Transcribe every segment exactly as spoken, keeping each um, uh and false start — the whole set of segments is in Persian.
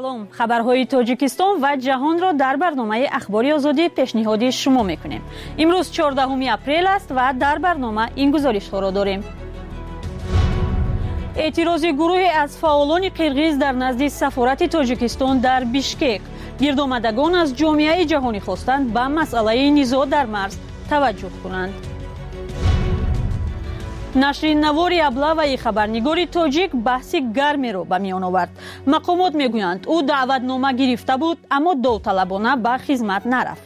سلام، خبرهای تاجیکستان و جهان را در برنامه اخباری آزادی پیشنهاد شما میکنیم. امروز چهاردهم اپریل است و در برنامه این گزارش ها را داریم. اعتراض گروهی از فعالان قرغیز در نزد سفارت تاجیکستان در بیشکک. گردآمدگان از جامعه جهانی خواستند به مسئله نزاع در مرز توجه کنند. نشر نوار ابله و خبرنگار تاجیک بحثی گرمی را به میان آورد. مقامات میگویند او دعوتنامه گرفته بود اما داوطلبانه به خدمت نرفت.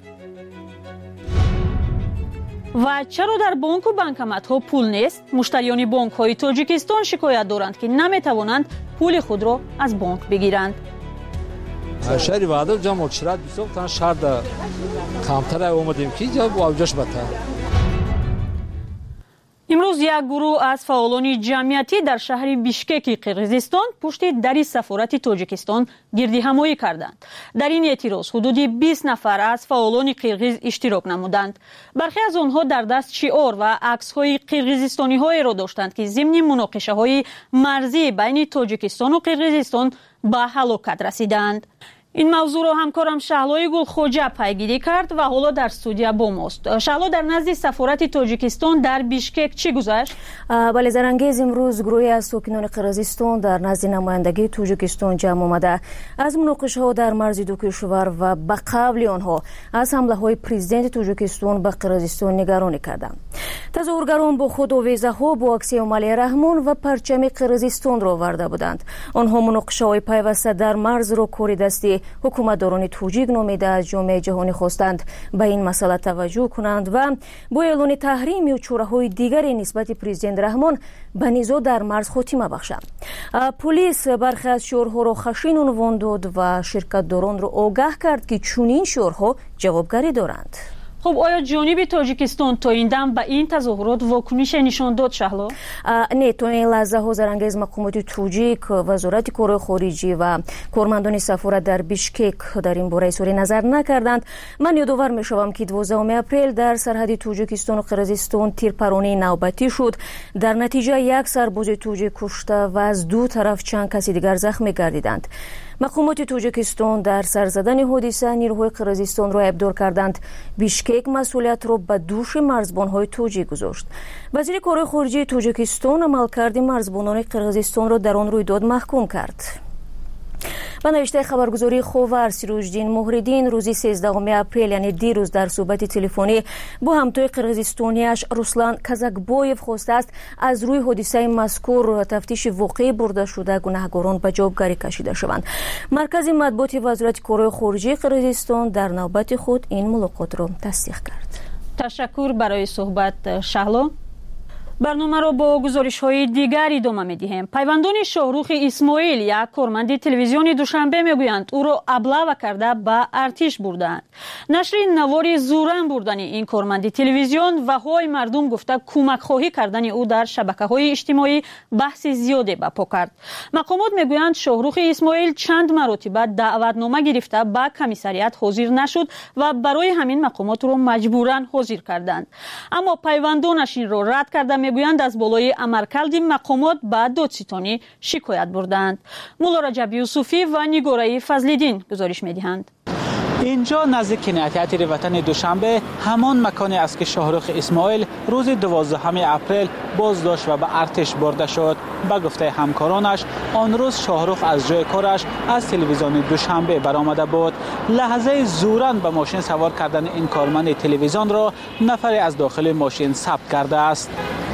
و چرا در بانک و بانکمت ها پول نیست؟ مشتریان بانک های تاجیکستان شکایت دارند که نمیتوانند پول خود را از بانک بگیرند. شهری وعده جمع اکشرات بسیار تا شهر در کمتر اومدیم که جا اوجش بته. امروز یک گروه از فعالان جمعیتی در شهر بیشکک قرغیزستان پشت در سفارت تاجیکستان گردی همایی کردند. در این اعتراض حدود بیست نفر از فعالان قرغیز اشتراک نمودند. برخی از آنها در دست شعار و عکس‌های قرغیزستانی های را داشتند که ضمن مناقشه های مرزی بین تاجیکستان و قرغیزستان به هلاکت رسیدند. این موضوع را همکارم شهلای گلخوجه پیگیری کرد و حالا در استودیو با ماست. شهلا، در نزد سفارت تاجیکستان در بیشکک چی گذشت؟ بله زرانگیز، امروز گروهی از ساکنان قرغیزستان در نزد نمایندگی تاجیکستان جمع آمده از مناقشه ها در مرز دو کشور و به قبل آنها از حمله های پرزیدنت تاجیکستان به قرغیزستان نگرانی کردند. تظاهرگران با خود آویزه ها با عکس امالی رحمان و پرچم قرغیزستان را آورده بودند. آنها مناقشه های پیوسته در مرز را کار دستی حکومتداران توجیک نامیده از جامعه جهانی خواستند به این مسئله توجه کنند و با اعلان تحریم و چاره‌های دیگری نسبت پرزیدنت رحمان به نزاع در مرز خاتمه بخشند. پلیس برخی از شعارها را خشن عنوان داد و شرکتداران را آگاه کرد که چنین شعارها جوابگری دارند. خب آیا جانب تاجیکستان تا این دم به این تظاهرات واکنش نشان داد شهلا؟ نه، تا این لحظه ها زرانگیز مقامات توجیک، وزارت کارهای خارجی و کارمندان سفارت در بیشکک در این باره اظهار نظر نکردند. من یادآور میشوم که دوازدهم اپریل در سرحد تاجیکستان و قرغیزستان تیرپرانی نوبتی شد. در نتیجه یک سرباز توجیک کشته و از دو طرف چند کسی دیگر زخمی گردیدند. مقامات تاجیکستان در سر زدن حادثه نیروهای قرغیزستان را ابدار کردند. بیشکک مسئولیت را به دوش مرزبان‌های توجیک گذاشت. وزیر کارهای خارجی تاجیکستان عملکرد مرزبانان قرغیزستان را در آن رویداد محکوم کرد. و نوشته خبرگزاری خاور سیروجدین مهردین روزی سیزدهم اپریل یعنی دیروز در صحبت تلفنی با همتای قرغیزستانیش رسلان کازاکبویف خواسته است از روی حادثه مذکور تفتیش واقعی برده شده گناهکاران به جوابگری کشیده شوند. مرکز مطبوعات وزارت کارهای خارجی قرغیزستان در نوبت خود این ملاقات را تصدیق کرد. تشکر برای صحبت شهلا. برنامه را با گزارش های دیگر ادامه می‌دهیم. پیوندان شاهرخ اسماعیل یک کارمند تلویزیون دوشنبه میگویند او را ابله کرده به ارتش بردند. نشر نوار زورن بردن این کارمند تلویزیون و های مردم گفته کمک خواهی کردن او در شبکه‌های اجتماعی بحث زیادی برپا کرد. مقامات میگویند شاهرخ اسماعیل چند مرتبه دعوتنامه گرفته به کمیسریات حاضر نشد و برای همین مقامات را مجبوراً حاضر کردند. اما پیوندانش این را رد کرده میگویند از بالای عملکرد مقامات به دادستانی شکایت بردند. مولا رجب یوسفی و نگاره فضل‌الدین گزارش میدهند. اینجا نزدیک کنیتیاتر وطن دوشنبه همان مکانی است که شاهرخ اسماعیل روز دوازدهم اپریل بازداشت و به ارتش برده شد. به گفته همکارانش آن روز شاهرخ از جای کارش از تلویزیون دوشنبه برآمده بود. لحظه زورن به ماشین سوار کردن این کارمند تلویزیون را نفری از داخل ماشین ثبت کرده است.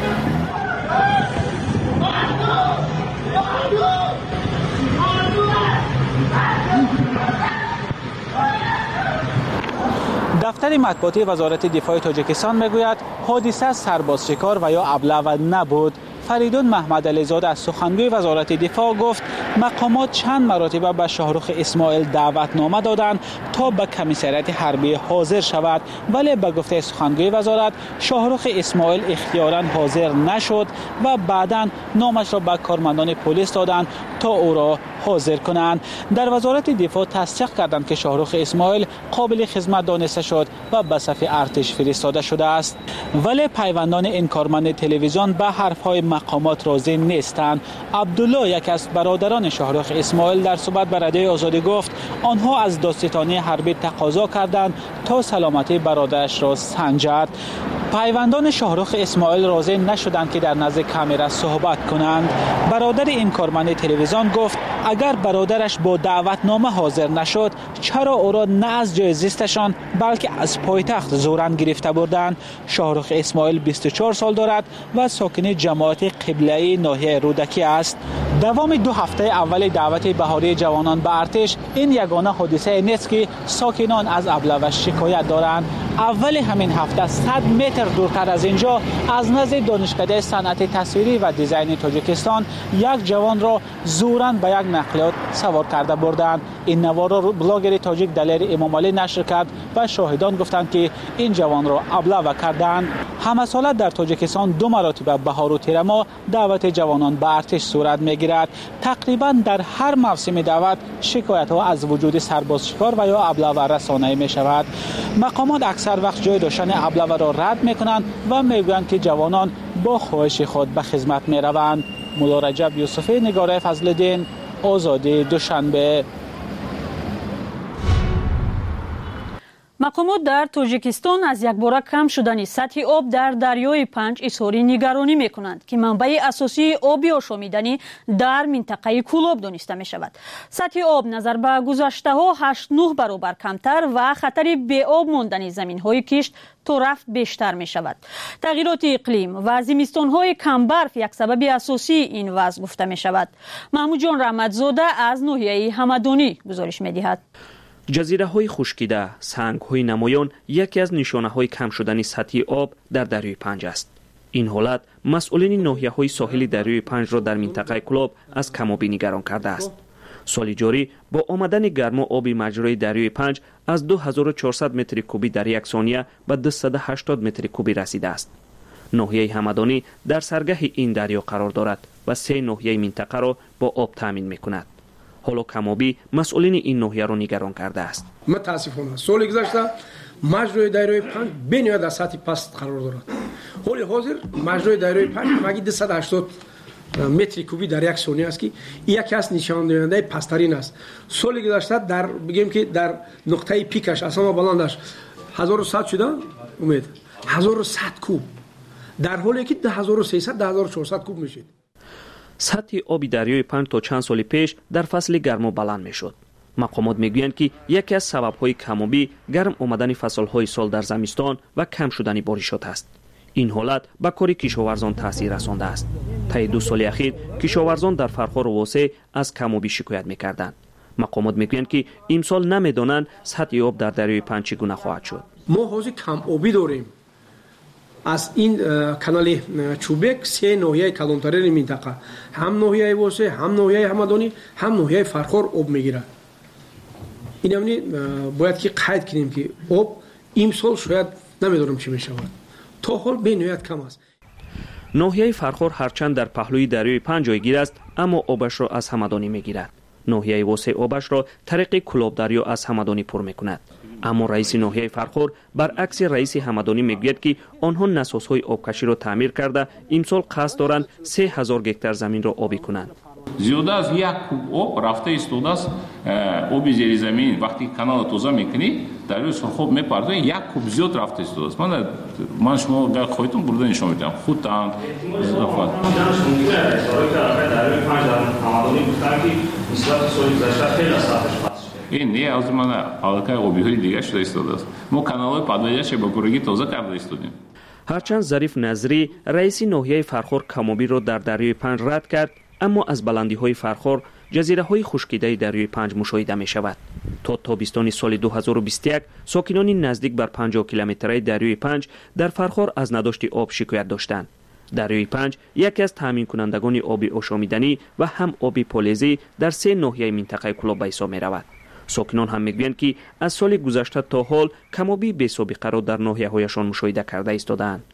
دفتر مطبوعاتی وزارت دفاع تاجیکستان میگوید حادثه سرباز شکار و یا ابله نبود. فریدون محمد علیزاده از سخنگوی وزارت دفاع گفت مقامات چند مرتبه به شاهرخ اسماعیل دعوتنامه دادند تا به کمیسریات حربی حاضر شود، ولی به گفته سخنگوی وزارت شاهرخ اسماعیل اختیاراً حاضر نشد و بعداً نامش را به کارمندان پلیس دادند تا او را حاضر کنند. در وزارت دفاع تصدیق کردند که شاهرخ اسماعیل قابل خدمت دانسته شد و به صف ارتش فرستاده شده است. ولی پیوندان این کارمند تلویزیون به حرفهای مقامات راضی نیستند. عبدالله یک از برادران پایوندان شاهرخ اسماعیل در صحبت با رادیوی آزادی گفت آنها از دادستانی حربی تقاضا کردند تا سلامتی برادرش را سنجد. پایوندان شاهرخ اسماعیل راضی نشدند که در نزد کامرا صحبت کنند. برادر این کارمند تلویزیون گفت اگر برادرش با دعوتنامه حاضر نشد چرا او را نه از جای زیستشان بلکه از پایتخت زورن گرفته بردند. شاهرخ اسماعیل بیست و چهار سال دارد و ساکن جماعت قبله‌ای ناحیه رودکی است. دوام دو هفته اول دعوت بهاری جوانان به ارتش این یگانه حادثه نیست که ساکنان از ابله شکایت دارند. اول همین هفته صد متر دورتر از اینجا از نزد دانشکده صنعت تصویری و دیزاین تاجیکستان یک جوان را زوراً به یک نقلیات سوار کرده بردند. این نوار را بلاگر تاجیک دلیر امام علی نشر کرد و شاهدان گفتند که این جوان را ابله کردند. همه ساله در تاجیکستان دو مرتبه بهار و تیر ماه دعوت جوانان به ارتش صورت میگیرد. تقریبا در هر موسم دعوت شکایت ها از وجود سرباز شکار و یا ابله رسانه‌ای می شود. مقامات اکثر وقت جای داشتن ابله را رد میکنند و میگویند که جوانان با خواهش خود به خدمت میروند. مولا رجب یوسفی، نگاره فضل‌الدین، آزادی، دوشنبه. مقامات در تاجیکستان از یک باره کم شدن سطح آب در دریای پنج اظهار نگرانی می کنند که منبع اساسی آبی آشامیدنی در منطقه کولاب دانسته می شود. سطح آب نظر به گذشته ها هشت نه برابر کمتر و خطر به آب ماندن زمین های کشت تا رفت بیشتر می شود. تغییرات اقلیم و زمستان های کم برف یک سبب اساسی این وضع گفته می شود. محمود جان رحمتزاده از ناحیه همدانی گزارش می دهد. جزیره های خشکیده، سنگ های نمایان یکی از نشانه های کم شدن سطح آب در دریای پنج است. این حالت مسئولین ناحیه های ساحلی دریای پنج را در منطقه کولاب از کمابی نگران کرده است. سال جاری با آمدن گرما آب مجرای دریای پنج از دو هزار و چهارصد متر کوبی در یک ثانیه به دویست و هشتاد متر کوبی رسیده است. ناحیه همدانی در سرگه این دریا قرار دارد و سه ناحیه منطقه را با آب تامین می‌کند. حالا کمابی مسئولین این ناحیه را نگران کرده است. متاسفانه سال گذشته مجرای دریای پنج بنیاد در سطح پست قرار دارد. حال حاضر مجرای دریای پنج مگی دویست و هشتاد متر کوبی در یک ثانیه است که یکی از نشان دهنده پست‌ترین است. سال گذشته در بگیم که در نقطه پیکش اصلا بلندش هزار و صد شده امید هزار و صد کوب در حالی که هزار و سیصد تا هزار و چهارصد کوب میشه. سطح آب دریای پنج تا چند سال پیش در فصل گرما بلند میشد. مقامات میگویند که یکی از سبب‌های کمابی گرم آمدن فصل‌های سال در زمستان و کم شدن بارشات است. این حالت به کار کشاورزان تاثیر رسانده است. طی دو سال اخیر کشاورزان در فرخار واسع از کمابی شکایت میکردند. مقامات میگویند که امسال نمیدانند سطح آب در دریای پنج چگونه خواهد شد. ما حاضر کم آبی داریم. از این کانال چوبک سه ناحیه کلانترین منطقه هم ناحیه واسع هم ناحیه همدانی هم ناحیه فرخار آب میگیرد. این یعنی باید که قید کنیم که آب امسال شاید نمیدونم چی میشود. تا حال به نهایت کم است. ناحیه فرخار هرچند در پهلوی دریای پنج جایگیر است اما آبش را از همدانی میگیرد. ناحیه واسع آبش را طریق کولاب دریا از همدانی پر میکند. اما رئیس ناحیه فرخار برعکس رئیس همدانی میگوید که آنها نسازهای آبکشی را تعمیر کرده امسال قصد دارند سه هزار گکتار زمین را آبی کنند. زیاده از یک کوب آب رفته ایستاده است. آب زیر زمین وقتی کانال توزیع میکنی در روی سرخاب میپرده یک کوب زیاد رفته ایستاده است. من من شما در خودتون برده نشون میدم خودتان اضافه این نه از من حالکای آبی های دیگه شده ایستاده است. ما کانال پادویش با گروگی توزیع کرده ایستادیم. هرچند ظریف نظری رئیس ناحیه فرخار کمابی را در دریای پنج رد کرد اما از بلندی های فرخار جزیره های خشکیده دریای پنج مشاهده می شود. تا تابستان سال دو هزار و بیست و یک ساکنان نزدیک بر پنجاه کیلومتری دریای پنج در فرخار از نداشت آب شکایت داشتند. دریای پنج یکی از تامین کنندگان آبی آشامیدنی و هم آبی پالیزی در سه ناحیه منطقه کولاب به حساب می رود. ساکنان هم میگویند که از سال گذشته تا حال کمابی بی سابقه را در ناحیه هایشان مشاهده کرده ایستادند.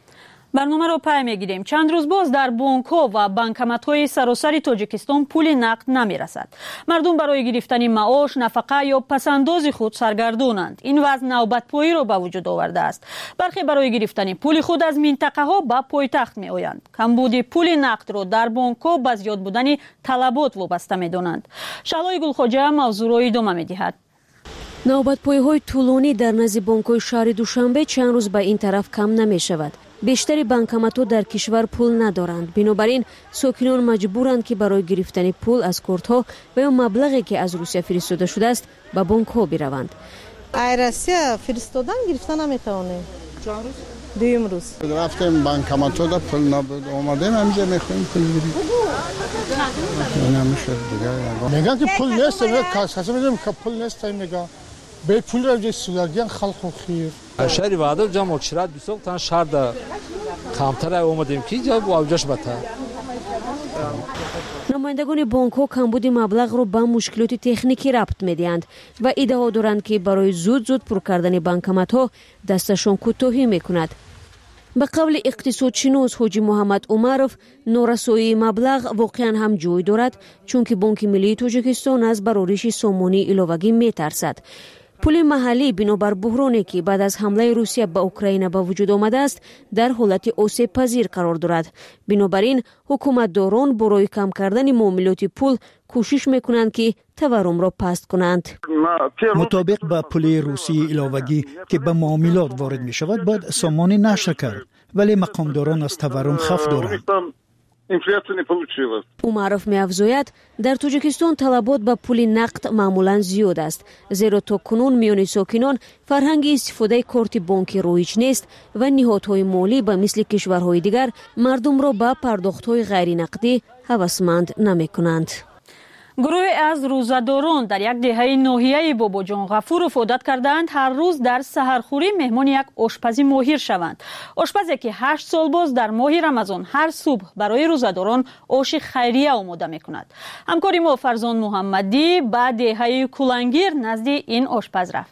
барномаро пай мегирем. Чанд рӯз боз дар бонкҳо ва банкоматҳои саросари Тоҷикистон пули нақд намерасад. Мардум барои гирифтани маош, нафақа ё пасандози худ саргардонанд. Ин вазъ навбатпоиро ба вуҷуд овардааст. бархе барои гирифтани пули худ аз минтақаҳо ба пойтахт меоянд. камбуди пули нақдро дар бонкҳо ба зиёд будани талабот вобаста медонанд. Шаҳлои Гулхоҷа мавзӯъро идома медиҳад. навбатпоиҳои тӯлонӣ дар назди бонкҳои шаҳри Душанбе чанд рӯз ба ин тараф кам намешавад. бештари банкоматҳо дар кишвар пул надоранд. бинобар ин сокинон маҷбуранд ки барои гирифтани пул аз кортҳо ва ё маблағе ки аз Русия фиристода шудааст ба бонкҳо бираванд. ай Россия фиристодан гирифта наметавонем. чанд рӯз? дуюм рӯз. рафтем банкоматҳода пул набуд. омадем ҳамҷа мехоҳем пул гирифт. намешад дига. мегӯянд ки пул нест, каса медем ки пул нест мега. бе пул равҷа суларгиян халқу хир. шаҳри ваъдал ҷа мокшират бисоқ тан шаҳрда камтара омадем ки ҷа авҷаш батар. намояндагони бонкҳо камбуди маблағро ба мушкилоти техникӣ рабт медиҳанд ва иддао доранд ки барои зуд зуд пур кардани банкоматҳо дасташон кӯтоҳӣ мекунад. ба қавли иқтисодшинос ҳоҷи муҳаммад умаров, норасоии маблағ воқеан ҳам ҷой дорад, чунки Бонки Миллии Тоҷикистон аз барориши сомонии иловагӣ метарсад. пули маҳаллӣ бинобар буҳроне ки баъд аз ҳамлаи Русия ба Украина ба вуҷуд омадааст, дар ҳолати осебпазир қарор дорад. бинобар ин ҳукуматдорон барои кам кардани муомилоти пул кӯшиш мекунанд ки таворумро паст кунанд. мутобиқ ба пули русии иловагӣ ки ба муомилот ворид мешавад, бояд сомонӣ нашр кард, вале мақомдорон аз таворум хаф доранд. умаров меафзояд, дар Тоҷикистон талабот ба пули нақд маъмулан зиёд аст, зеро то кунун миёни сокинон фарҳанги истифодаи корти бонкӣ роиҷ нест ва ниҳодҳои молӣ ба мисли кишварҳои дигар мардумро ба пардохтҳои ғайринақдӣ ҳавасманд намекунанд. гурӯҳе аз рӯзадорон дар як деҳаи ноҳияи Бобоҷон Ғафуров одат кардаанд ҳар рӯз дар саҳархӯрӣ меҳмони як ошпази моҳир шаванд. ошпазе ки ҳашт сол боз дар моҳи Рамазон ҳар субҳ барои рӯзадорон оши хайрия омода мекунад. ҳамкори мо Фарзон Муҳаммадӣ ба деҳаи Кулангир назди ин ошпаз рафт.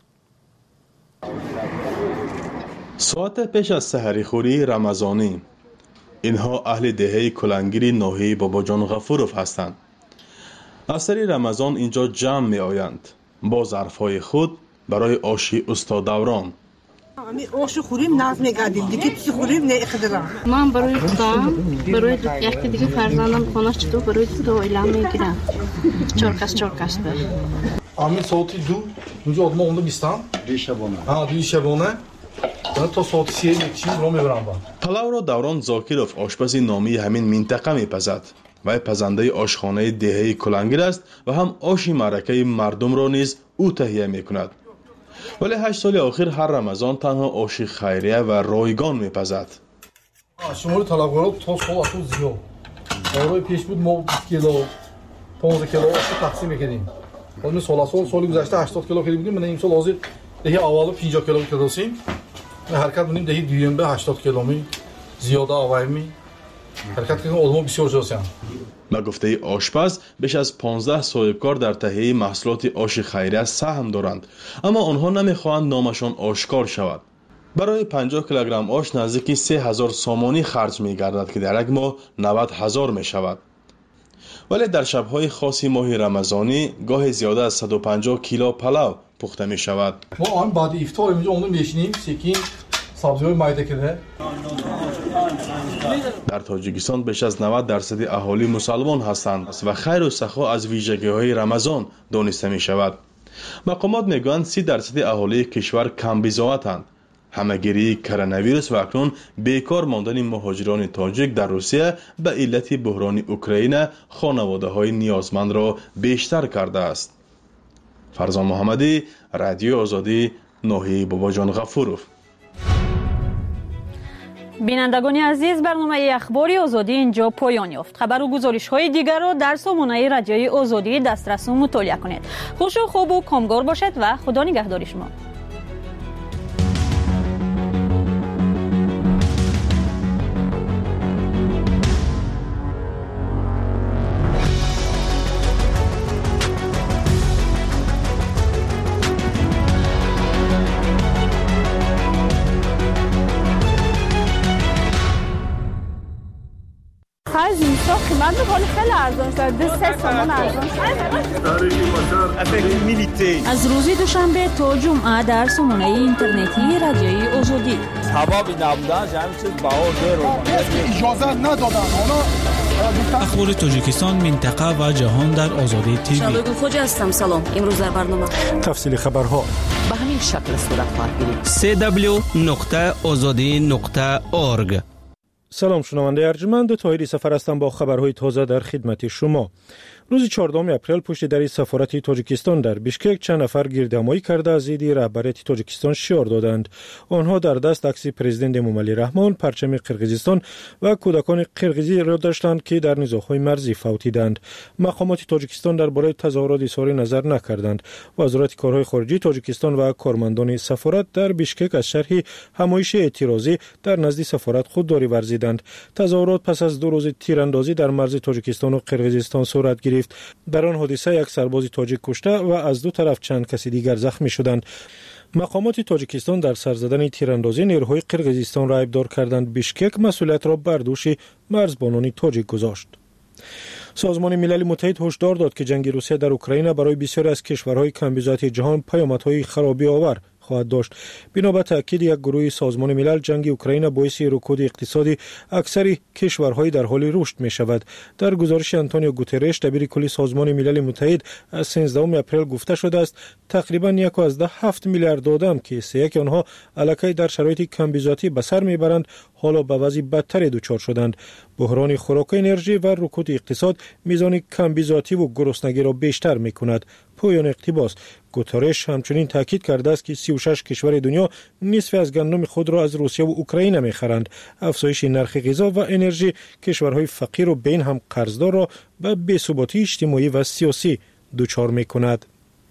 соате пеш аз саҳарихӯрии рамазонӣ инҳо аҳли деҳаи Кулангири ноҳияи Бобоҷон Ғафуров ҳастанд. аз сари рамазон инҷо ҷамъ меоянд бо зарфҳои худ барои оши устодаврон. оши хӯрим наз мегардим, диги чизи хӯрим нехидирам. ман барои худам, барои яки диги фарзандам хонаш чидо, барои ду оилам мегирам. чоркас чоркас бар. амин соати ду инҷо одма онда бистам. ду шабона. ҳа ду шабона. то соати се чиз ро мебарам. палавро Даврон Зокиров ошпази номии ҳамин минтақа мепазад. вай пазандаи ошхонаи деҳаи Кулангир аст ва ҳам оши маъракаи мардумро низ ӯ таҳия мекунад. вале ҳашт соли охир ҳар рамазон танҳо оши хайрия ва ройгон мепазад. шумори талабгорот то сол асо зиёд. барои пеш буд мо бист кило понздаҳ кило ошо тақсим мекардем. ҳозир соласол соли гузашта ҳаштод кило кардем будем, мана имсол ҳозир деҳи аввалу пинҷоҳ кило кардосем. ҳаракат будем деҳи дуюм ба ҳаштод киломи зиёда авайми ҳаракат кардем, одамон бисёр ҷосям. ба гуфтаи ошпаз беш аз понздаҳ соҳибкор дар таҳияи маҳсулоти оши хайрия саҳм доранд, аммо онҳо намехоҳанд номашон ошкор шавад. барои панҷоҳ килограмм ош наздики се ҳазор сомонӣ харҷ мегардад ки дар як моҳ навад ҳазор мешавад. вале дар шабҳои хоси моҳи рамазонӣ гоҳе зиёда аз саду панҷоҳ кило палав пухта мешавад. мо ан баъди ифтор инҷо онда мешинем секин сабзиҳои майда кида. дар Тоҷикистон беш аз навад дарсади аҳолӣ мусалмон ҳастанд ва хайру сахо аз вижагиҳои Рамазон дониста мешавад. мақомот мегӯянд си дарсади аҳолии кишвар камбизоатанд. ҳамагирии коронавирус ва акнун бекор мондани муҳоҷирони тоҷик дар Русия ба иллати буҳрони Украина хонаводаҳои ниёзмандро бештар кардааст. Фарзон Муҳаммадӣ, Радиои Озодӣ, ноҳияи Бобоҷон Ғафуров. бинандагони азиз, барномаи ахбори озодӣ инҷо поён ёфт. хабару гузоришҳои дигарро дар сомонаи радиои озодӣ дастрасу мутолиа кунед. хушу хубу комгор бошед ва худо нигаҳдори шумо. خرج اینجا قیمت ولی خیلی ارزان شده. دو سه تومان ارزان شده. از روز دوشنبه تا جمعه در سامانه اینترنتی رادیوی آزادی. سبب نبودن همین چیز بهار داره. اجازه ندادن. اخبار تاجیکستان، منطقه و جهان در آزادی تیوی. شالوگو خوجا هستم. سلام. امروز در برنامه تفصیل خبرها به همین شکل صورت خواهد گرفت. سه دبلیو نقطه آزادی نقطه اورگ. سلام شنونده ارجمند، طاهری سفر هستم با خبرهای تازه در خدمت شما. روز چهاردهم اپریل پشت در سفارت تاجیکستان در بیشکک چند نفر گردهمایی کرده از ضد رهبریت تاجیکستان شعار دادند. آنها در دست عکس پرزیدنت امومالی رحمان، پرچم قرقیزستان و کودکان قرقیزی را داشتند که در نزاع‌های مرزی فوتیدند. مقامات تاجیکستان درباره تظاهرات اظهار نظر نکردند. وزارت کارهای خارجه تاجیکستان و کارمندان سفارت در بیشکک از شرح همایش اعتراضی در نزد سفارت خودداری ورزیدند. تظاهرات پس از دو روز تیراندازی در مرز تاجیکستان و قرقیزستان صورت گرفت. در آن حادثه یک سرباز تاجیک کشته و از دو طرف چند کسی دیگر زخمی شدند. مقامات تاجیکستان در سر زدن تیراندازی نیروهای قرقیزستان را ابدار کردند. بیشکک مسئولیت را بر دوش مرزبانان تاجیک گذاشت. سازمان ملل متحد هشدار داد که جنگ روسیه در اوکراین برای بسیاری از کشورهای کمبیزات جهان پیامدهای خرابی آور خواهد داشت. بنا به تاکید یک گروه سازمان ملل، جنگ اوکراین باعث رکود اقتصادی اکثر کشورهای در حال رشد می شود. در گزارش آنتونیو گوترش، دبیر کلی سازمان ملل متحد، از سیزدهم اپریل گفته شده است تقریبا یک و ده هفت میلیارد آدم که سه یک آنها الکی در شرایط کمبیزاتی به سر میبرند حالا به وضع بدتر دچار شدند. بحران خوراک، انرژی و رکود اقتصاد میزان کمبیزاتی و گرسنگی را بیشتر میکند. پایان اقتباس. گوترش همچنین تاکید کرده است که سی و شش کشور دنیا نصف از گندم خود را از روسیه و اوکراین میخرند. افزایش نرخ غذا و انرژی کشورهای فقیر و بین هم قرضدار را به بی‌ثباتی اجتماعی و سیاسی دچار میکند.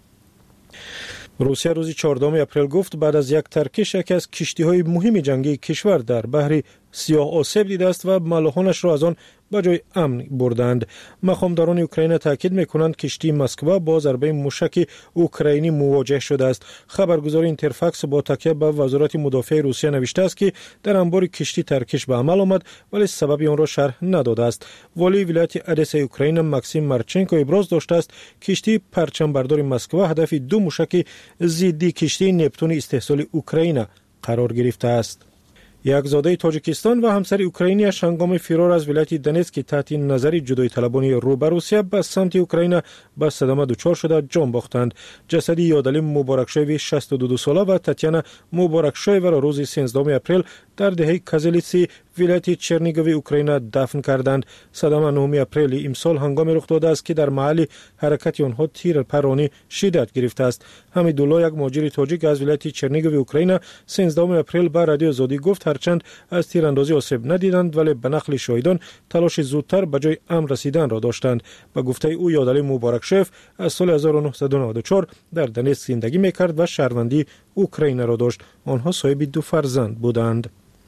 روسیه روز چهاردهم اپریل گفت بعد از یک ترکش یکی از کشتی‌های مهم جنگی کشور در بحر سیاه آسیب دیده است و ملاحانش را از آن به جای امن بردند. مقامداران اوکراین تاکید میکنند کشتی مسکوا با ضربه موشک اوکراینی مواجه شده است. خبرگزاری اینترفاکس با تکیه به وزارت مدافع روسیه نوشته است که در انبار کشتی ترکش به عمل آمد ولی سبب آن را شرح نداده است. والی ولایت ادسا اوکراین ماکسیم مارچنکو ابراز داشته است کشتی پرچم بردار مسکوا هدف دو موشک ضد کشتی نپتون استحصال اوکراین قرار گرفته است. یک زاده تاجیکستان و همسر اوکراینیش هنگام فرار از ولایت دنیتسک تحت نظر جدای طلبانی رو به روسیه به سمت اوکراین به صدمه دچار شده جان باختند. جسد یادعلی مبارکشوی شصت و دو ساله و تاتیانا مبارکشوی را روز سیزدهم اپریل در دهه کازلیسی ولایت چرنیگوی اوکراین دفن کردند. صدمه نهم اپریل امسال هنگام رخ داده است که در محل حرکت آنها تیر پرانی شدت گرفته است. حمیدالله، یک مهاجر تاجیک از ولایت چرنیگوی اوکراین، سیزدهم اپریل به رادیو آزادی گفت هرچند از تیراندازی آسیب ندیدند ولی به نقل شاهدان تلاش زودتر به جای امن رسیدن را داشتند. به گفته او یادعلی مبارکشوف از سال هزار و نهصد و نود و چهار در دنیتسک زندگی میکرد و شهروندی اوکراین را داشت. آنها صاحب دو فرزند بودند.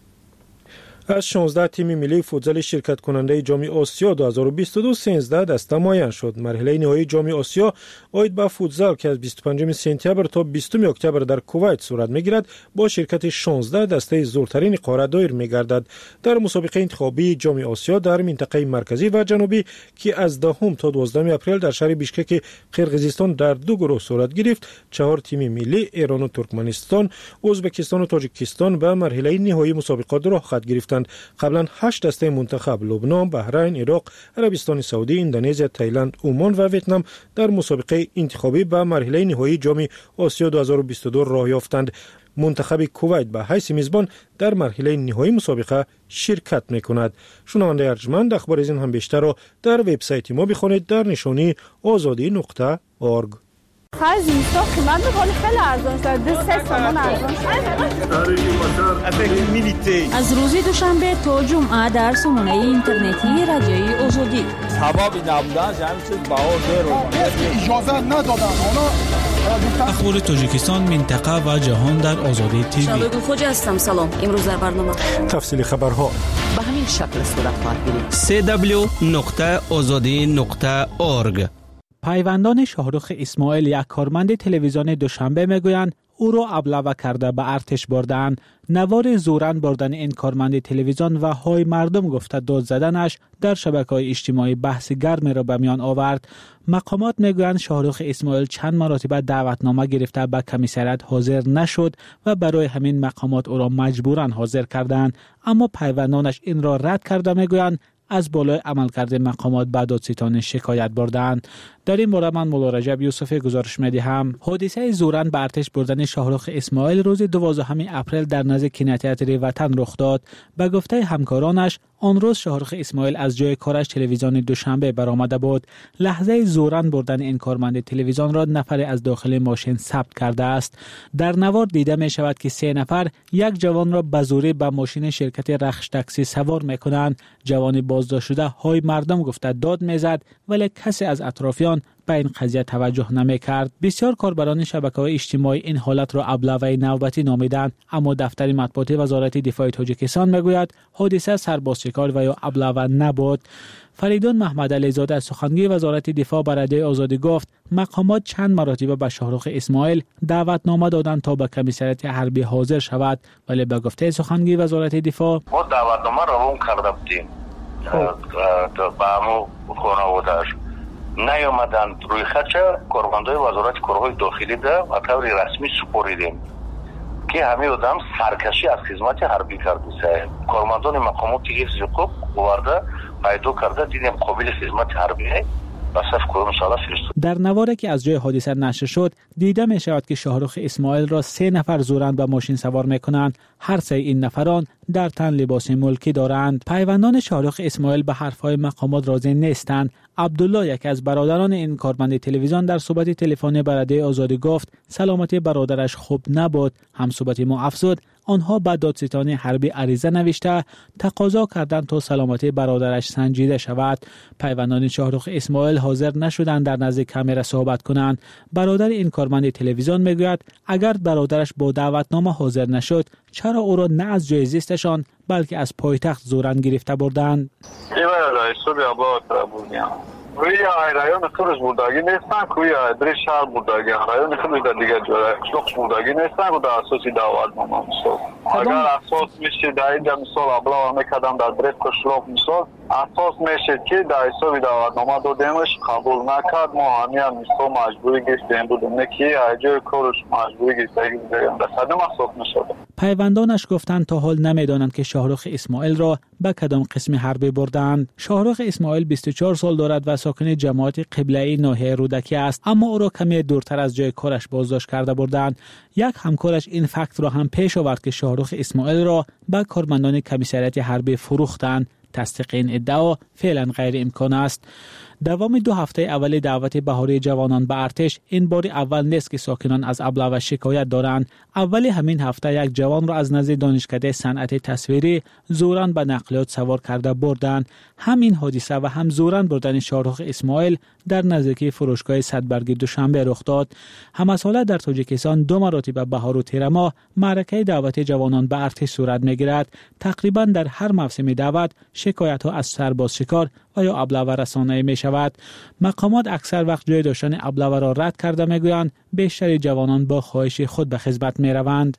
از شانزده تیم ملی فوتزال شرکت کننده جام آسیا دو هزار و بیست و دو سیزده دسته معین شد. مرحله نهایی جام آسیا آید به فوتزال که از بیست و پنجم سپتامبر تا بیستم اکتبر در کویت صورت میگیرد با شرکت شانزده دسته زورترین قاره دایر میگردد. در مسابقه انتخابی جام آسیا در منطقه مرکزی و جنوبی که از دهم تا دوازدهم اپریل در شهر بیشکک قرقیزستان در دو گروه صورت گرفت، چهار تیم ملی ایران و ترکمنستان، ازبکستان و تاجیکستان به مرحله نهایی مسابقات راه خواهد گرفتند. قبلا هشت دسته منتخب لبنان، بحرین، عراق، عربستان سعودی، اندونزی، تایلند، عمان و ویتنام در مسابقه انتخابی به مرحله نهایی جام آسیا دو هزار و بیست و دو راه یافتند. منتخب کویت به حیث میزبان در مرحله نهایی مسابقه شرکت میکند. شنونده ارجمند، اخبار از این هم بیشتر را در وبسایت ما بخوانید در نشانی آزادی نقطه اورگ. خرج اینجا قیمت ولی خیلی ارزان شده. دو سه تومان ارزان شده. از روز دوشنبه تا جمعه در سامانه اینترنتی رادیوی آزادی. سبب نبودن همین چیز بهار داره. اجازه ندادن. اخبار تاجیکستان، منطقه و جهان در آزادی تیوی. شالوگو خوجا هستم. سلام. امروز در برنامه تفصیل خبرها به همین شکل صورت خواهد گرفت. سه دبلیو نقطه آزادی نقطه اورگ. پیوندان شاهرخ اسماعیل، یک کارمند تلویزیون دوشنبه میگویند او را ابله کرده به ارتش بردند. نوار زورن بردن این کارمند تلویزیون و های مردم گفته داد زدنش در شبکه‌های اجتماعی بحث گرمی را به میان آورد. مقامات میگویند شاهرخ اسماعیل چند مرتبه دعوتنامه گرفته به کمیسریات حاضر نشد و برای همین مقامات او را مجبوراً حاضر کردند، اما پیوندانش این را رد کرده میگویند از بالای عملکرد مقامات به دادستان شکایت بردند. در این باره من مولا رجب یوسفی گزارش می‌دهم. حادثه زورن به ارتش بردن شاهرخ اسماعیل روز دوازدهم اپریل در نزد کینوتئاتر وطن رخ داد. به گفته همکارانش آن روز شاهرخ اسماعیل از جای کارش تلویزیون دوشنبه برآمده بود. لحظه زورن بردن این کارمند تلویزیون را نفر از داخل ماشین ثبت کرده است. در نوار دیده می شود که سه نفر یک جوان را به زوری به ماشین شرکت رخش تاکسی سوار می‌کنند. جوان بازداشت شده های مردم گفته داد میزد ولی کسی از اطرافیان به این قضیه توجه نمی کرد. بسیار کاربران شبکه‌های اجتماعی این حالت را ابله نوبتی نامیدند، اما دفتر مطبوعات وزارت دفاع تاجیکستان میگوید حادثه سربازشکار و یا ابله نبود. فریدون محمد علیزاده از سخنگوی وزارت دفاع به رادیو آزادی گفت مقامات چند مرتبه به شاهرخ اسماعیل دعوتنامه دادند تا به کمیسریات حربی حاضر شود، ولی به گفته سخنگوی وزارت دفاع ما دعوتنامه را روم کرده بودیم به همو خانواده‌اش نیامدند. روی خط کارمندای وزارت کارهای داخلی ده و طور رسمی سپاریدیم که همه آدم سرکشی از خدمت حربی کرده. کارمندان مقامات حفظ حقوق آورده پیدا کرده دیدیم قابل خدمت حربی و صف کدام ساله فرستاد. در نواری که از جای حادثه نشر شد دیده می شود که شاهرخ اسماعیل را سه نفر زورند به ماشین سوار می کنند. هر سه این نفران در تن لباس ملکی دارند. پیوندان شاهرخ اسماعیل به حرفهای مقامات راضی نیستند. عبدالله یکی از برادران این کارمند تلویزیون در صحبت تلفنی به رادیو آزادی گفت سلامتی برادرش خوب نبود. هم صحبت ما افزود آنها به دادستان حربی عریضه نوشته تقاضا کردند تا سلامتی برادرش سنجیده شود. پیوندان شاهرخ اسماعیل حاضر نشدند در نزد کامera صحبت کنند. برادر این کارمند تلویزیون میگوید اگر برادرش با دعوتنامه حاضر نشد چرا او را نه از جای زیستشان بلکه از پایتخت زورن گرفته بردند. روی رایون خروج بوداگی نیستن کوی در شهر بوداگی رایون خروج در دیگر جای شخص بوداگی نیستن و در اساسی دعوتنامه مثال اگر اساس میشه در اینجا مثال ابلا میکردم در درست کشلوف مثال اساس میشه که در حساب دعوتنامه دادیمش قبول نکرد ما همین مثال مجبوری گشتیم بودیم نه که جای کارش مجبوری گشتیم در صدم اساس نشده. پیوندانش گفتند تا حال نمیدانند که شاهرخ اسماعیل را به کدام قسم حربی بردند. شاهرخ اسماعیل بیست و چهار سال دارد و ساکن جماعت قبله‌ای ناحیه رودکی است، اما او را کمی دورتر از جای کارش بازداشت کرده بردند. یک همکارش این فکت را هم پیش آورد که شاهرخ اسماعیل را به کارمندان کمیسریات حربی فروختند. تصدیق این ادعا فعلا غیر امکان است. دوام دو هفته اول دعوت بهاری جوانان به ارتش این بار اول نیست که ساکنان از ابله شکایت دارند. اول همین هفته یک جوان را از نزد دانشکده صنعت تصویری زورن به نقلیات سوار کرده بردند. همین حادثه و هم زورن بردن شاهرخ اسماعیل در نزدیکی فروشگاه صدبرگ دوشنبه رخ داد. همساله در تاجیکستان دو مرتبه بهار و تیر ماه معرکه دعوت جوانان به ارتش صورت می‌گیرد. تقریبا در هر موسم دعوت شکایت ها از سرباز شکار و یا ابله رسانه‌ای می شود. مقامات اکثر وقت جای داشتن ابله را رد کرده میگویند بیشتر جوانان با خواهش خود به خدمت می روند.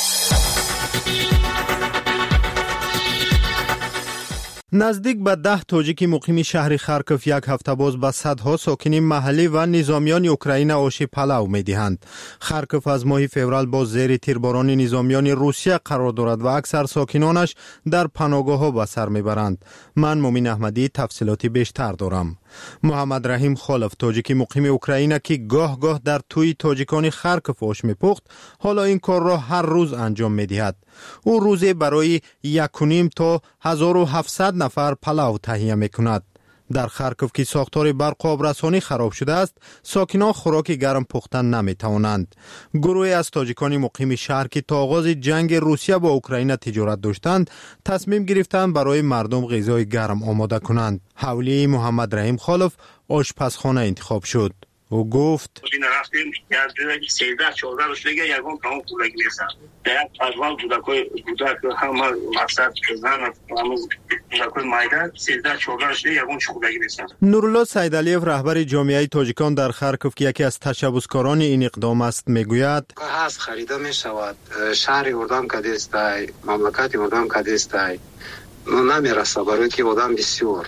نزدیک به ده تاجیک مقیم شهر خارکوف یک هفته باز به صدها ساکن محلی و نظامیان اوکراین آش پلو می‌دهند. خارکوف از ماه فوریه باز زیر تیرباران نظامیان روسیه قرار دارد و اکثر ساکنانش در پناهگاه‌ها به سر میبرند. من مومن احمدی تفصیلاتی بیشتر دارم. محمد رحیم خالف تاجیک مقیم اوکراین که گاه گاه در توی تاجیکان خارکوف آش میپخت حالا این کار را هر روز انجام میدهد. او روزی برای یک و نیم تا هزار و هفتصد نفر پلو تهیه میکند. در خارکوف که ساختار برق و آبرسانی خراب شده است، ساکنان خوراک گرم پختن نمیتوانند. گروهی از تاجیکان مقیم شهر که تا آغاز جنگ روسیه با اوکراین تجارت داشتند، تصمیم گرفتند برای مردم غذای گرم آماده کنند. حولی محمد رحیم خالف آشپزخانه انتخاب شد. او گفت این رفتیم یاد سیزده چهارده روز دیگه یکم کام پولگی میرسن در اول بودکای بودک هم مقصد زن هم بودکای مایدان سیزده چهارده روز دیگه یکم پولگی میرسن. نورالله سیدعلیف رهبر جامعه تاجیکان در خارکوف که یکی از تشبسکاران این اقدام است میگوید هست خریده می شود شهر اردام کدیستای مملکت اردام کدیستای نمیرسه برای که آدم بسیار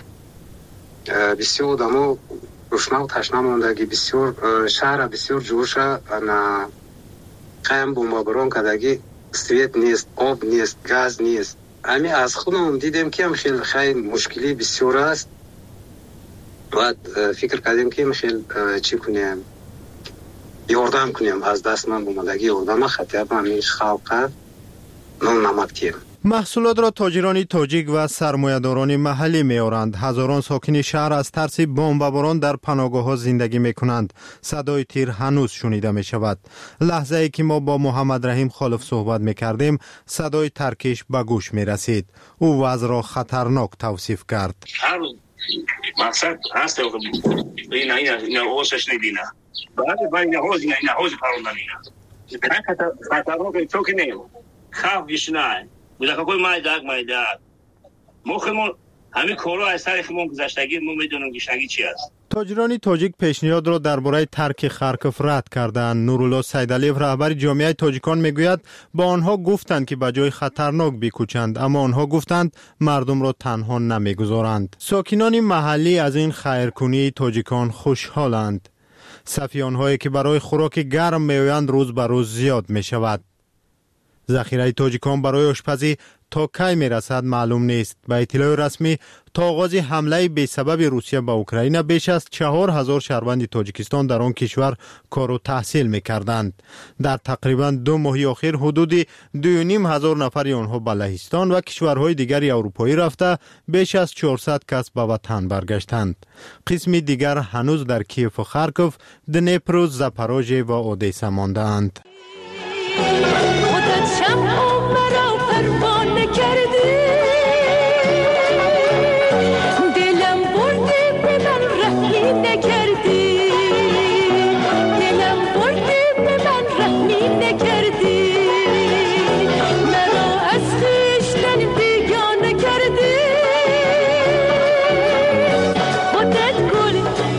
بسیار آدمو گشنه و تشنه موندگی بسیار شهر بسیار جوشه انا قیم بومباران کدگی سویت نیست آب نیست گاز نیست امی از خودم دیدیم که هم خیلی خیلی مشکلی بسیار است و فکر کردیم که هم خیلی چی کنیم یاردم کنیم از دست من بومدگی یاردم خطیب من میش خلقه نون نمد کیم. محصولات را تاجران تاجیک و سرمایه‌داران محلی می‌آورند. هزاران ساکن شهر از ترس بمباران در پناهگاه‌ها زندگی می‌کنند. صدای تیر هنوز شنیده می‌شود. لحظه‌ای که ما با محمد رحیم خالف صحبت می‌کردیم، صدای ترکش به گوش می‌رسید. او وضع را خطرناک توصیف کرد. هر مقصد هست اینا اینا اینا اوسش نمی‌بینه. بعد بعد اینا هوز اینا اینا هوز کارو نمی‌بینه. خطر خطرناک تو که نه. خواب گشنای. بودن کوی مای داغ مای داغ مخمون همین کارو از طریق ما گذشتگی ما میدونیم گشنگی چی است. تاجران تاجیک پیشنهاد را درباره ترک خارکوف رد کردند. نورالله سیدعلیف رهبر جامعه تاجیکان میگوید با آنها گفتند که به جای خطرناک بکوچند، اما آنها گفتند مردم را تنها نمیگذارند. ساکنان محلی از این خیرکنی تاجیکان خوشحالند. صفی آنهایی که برای خوراک گرم میآیند روز به روز زیاد می شود. ذخیره تاجیکان برای آشپزی تا کی میرسد معلوم نیست. به اطلاع رسمی تا آغاز حمله بی سبب روسیه به اوکراین بیش از چهار هزار شهروند تاجیکستان در آن کشور کار و تحصیل میکردند. در تقریبا دو ماه اخیر حدود دو و نیم هزار نفر آنها به لهستان و کشورهای دیگر اروپایی رفته بیش از چهارصد کس به وطن برگشتند. قسم دیگر هنوز در کیف و خارکوف، دنیپر و زاپاروژه و اودیسا مانده‌اند. خودت شمع و مرا پروانه کردی دلم بردی به من رحمی نکردی دلم بردی به من رحمی نکردی مرا از خویشتن بیگانه کردی خودت گل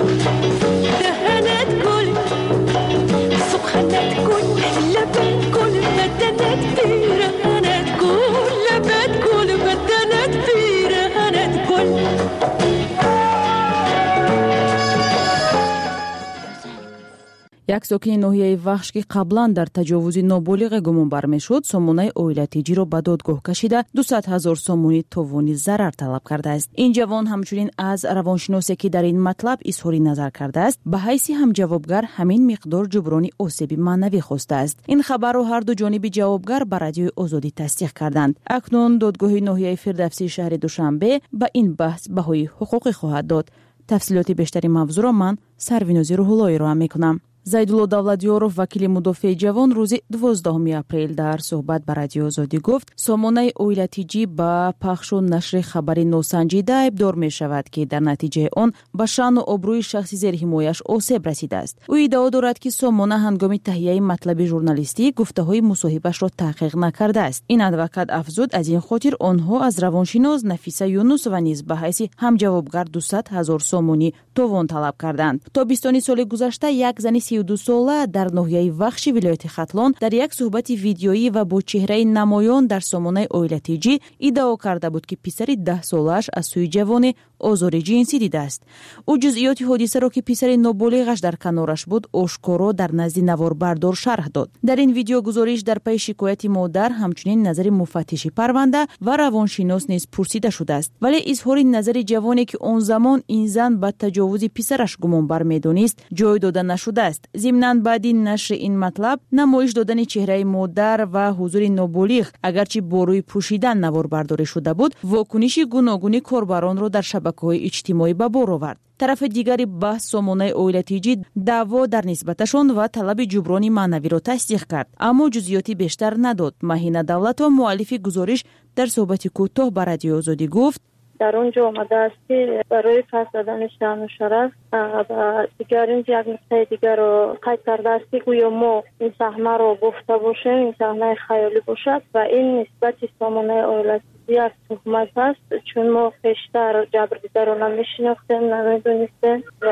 دهنت گل سخنت گل لبت گل بدنت پیرهنت گل لبت گل بدنت پیرهنت گل. یک ساکن ناحیه وخش که قبلا در تجاوز نابالغ گمان بر میشد سامانه اویلتیجی را به دادگاه کشیده دویست هزار سامانی توانی ضرر طلب کرده است. این جوان همچنین از روانشناسی که در این مطلب اظهار نظر کرده است به حیث هم جوابگر همین مقدار جبران آسیب معنوی خواسته است. این خبر را هر دو جانب جوابگر به رادیو آزادی تصدیق کردند. اکنون دادگاه ناحیه فردوسی شهر دوشنبه به این بحث بهای حقوقی خواهد داد. تفصیلات بیشتری موضوع را من سروینازی روح‌اللهی را میکنم. زیدالله دولتیارов وکیل مدافع جوان روز دوازدهم اپریل در صحبت با رادیو آزادی گفت سامانه اویلتیجی با پخش و نشر خبر ناسنجیده ابدار می شود که در نتیجه آن به شأن و آبروی شخصی زیر حمایش آسیب رسیده است. او ادعا دارد که سامانه هنگام تهیه مطلب ژورنالیستی گفته‌های مصاحبه‌اش را تحقیق نکرده است. این ادوکات افزود از این خاطر آنها از روانشناس نفیسه یونس و نیز به حیث هم جوابگر دویست هزار سامانی توان طلب کردند. تا بیست سال گذشته یک زن سی و دو ساله در ناحیه وخش ولایت ختلان در یک صحبت ویدیویی و با چهره نمایان در سامانه اویلتیجی ادعا کرده بود که پسر ده سالش از سوی جوان آزار جنسی دیده است. او جزئیات حادثه را که پسر نابالغش در کنارش بود آشکارا در نزد نواربردار شرح داد. در این ویدیو گزارش در پی شکایت مادر همچنین نظر مفتش پرونده و روانشناس نیز پرسیده شده است، ولی اظهار نظر جوانی که آن زمان این زن به تجاوز پسرش گمان بر می‌دانست جای داده نشده است. ضمناً بعد نشر این مطلب نمایش دادن چهره مادر و حضور نابالغ اگرچه با روی پوشیدن نواربرداری شده بود واکنش گوناگون کاربران را در شبکه‌های اجتماعی به بار آورد. طرف دیگری بحث سامانه اویلتیجی دعوا در نسبتشان و طلب جبران معنوی را تصدیق کرد، اما جزئیاتی بیشتر نداد. مهینه دولت و مؤلف گزارش در صحبت کوتاه با رادیو آزادی گفت در اونجا آمده است که برای پس دادن شأن و شرف و دیگر این یک نکته دیگر رو قید کرده است که گویا ما این صحنه رو گفته باشیم، این صحنه خیالی باشد و این نسبت سامانه ایالتی یک تهمت است، چون ما پیشتر جبر دیده رو نمیشناختیم، نمیدونستیم و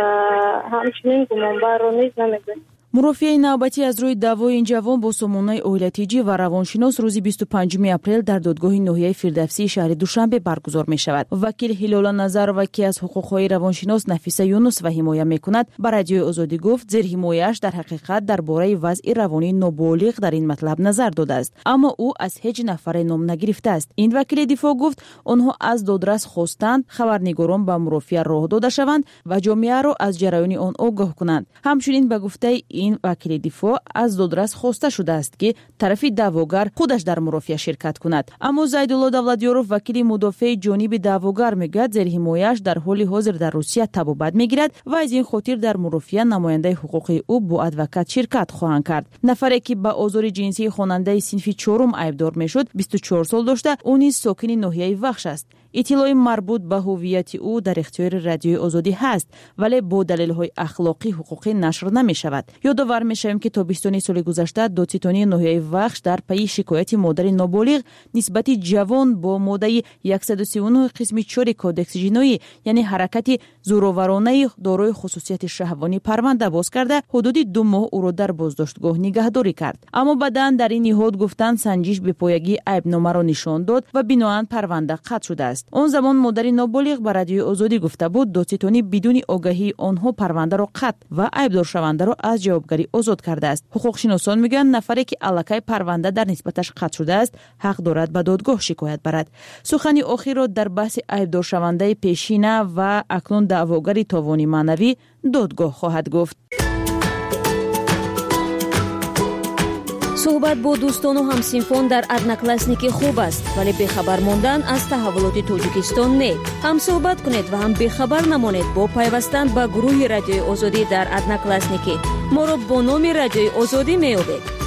همچنین گمانبر رو نیز نمیدونستیم. مرافعه نوبتی از روی دعوای این جوان با سامانه ایالتی و روانشناس روز بیست و پنجم اپریل در دادگاه ناحیه فردوسی شهر دوشنبه برگزار می شود. وکیل هلال نظر و کی از حقوقهای روانشناس نفیسه یونس و حمایت می کند به رادیو آزادی گفت زیر حمایتش در حقیقت درباره وضع روانی نابالغ در این مطلب نظر داده است، اما او از هیچ نفر نام نگرفته است. این وکیل دفاع گفت آنها از دادرس خواستند خبرنگاران به مرافعه راه داده شوند و جامعه را از جریان آن آگاه کنند. همچنین به گفته این وکیل دفاع از دادرس خواسته شده است که طرف دعواگر خودش در مرافعه شرکت کند، اما زیدالله دولتیارov وکیل مدافع جانب دعواگر میگوید زیر حمایتش در حال حاضر در روسیه تبابت میگیرد و از این خاطر در مرافعه نماینده حقوقی او با ادوکات شرکت خواهند کرد. نفری که به آزار جنسی خواننده صنف چهارم ایبدار میشد بیست و چهار سال داشته، او نیز ساکن ناحیه وخش است. اطلاع مربوط به هویت او در اختیار رادیو آزادی هست، ولی با دلایل اخلاقی حقوقی نشر نمی شود. یادآور می شویم که تابستان سال گذشته دادستانی ناحیه وخش در پی شکایت مادر نابالغ نسبت جوان با ماده صد و سی و نه قسم چهار کودکس جنایی یعنی حرکت زورآورانه دارای خصوصیت شهوانی پرونده باز کرده حدود دو ماه او را در بازداشتگاه نگهداری کرد، اما بعداً در این نهاد گفتند سنجش به پایگی عیبنامه را نشان داد و بناهن پرونده قطع شده است. اون زمان مادر نابالغ به رادیو آزادی گفته بود دادستانی بدون آگاهی آنها پرونده را قطع و عیبدار شونده را از جوابگری آزاد کرده است. حقوق شناسان میگن نفری که الکی پرونده در نسبتش قطع شده است حق دارد به دادگاه شکایت برد. سخن آخر را در بحث عیبدار شونده پیشینه و اکنون دعواگر تاوان معنوی دادگاه خواهد گفت. صحبت با دوستان و همسینفان در ادناکلاسنیکی خوب است، ولی بخبر موندن از تحولات تاجیکستان نه. هم صحبت کنید و هم بخبر نمانید با پیوستن به گروه رادیوی آزادی در ادناکلاسنیکی. ما را با نام رادیوی آزادی میابید.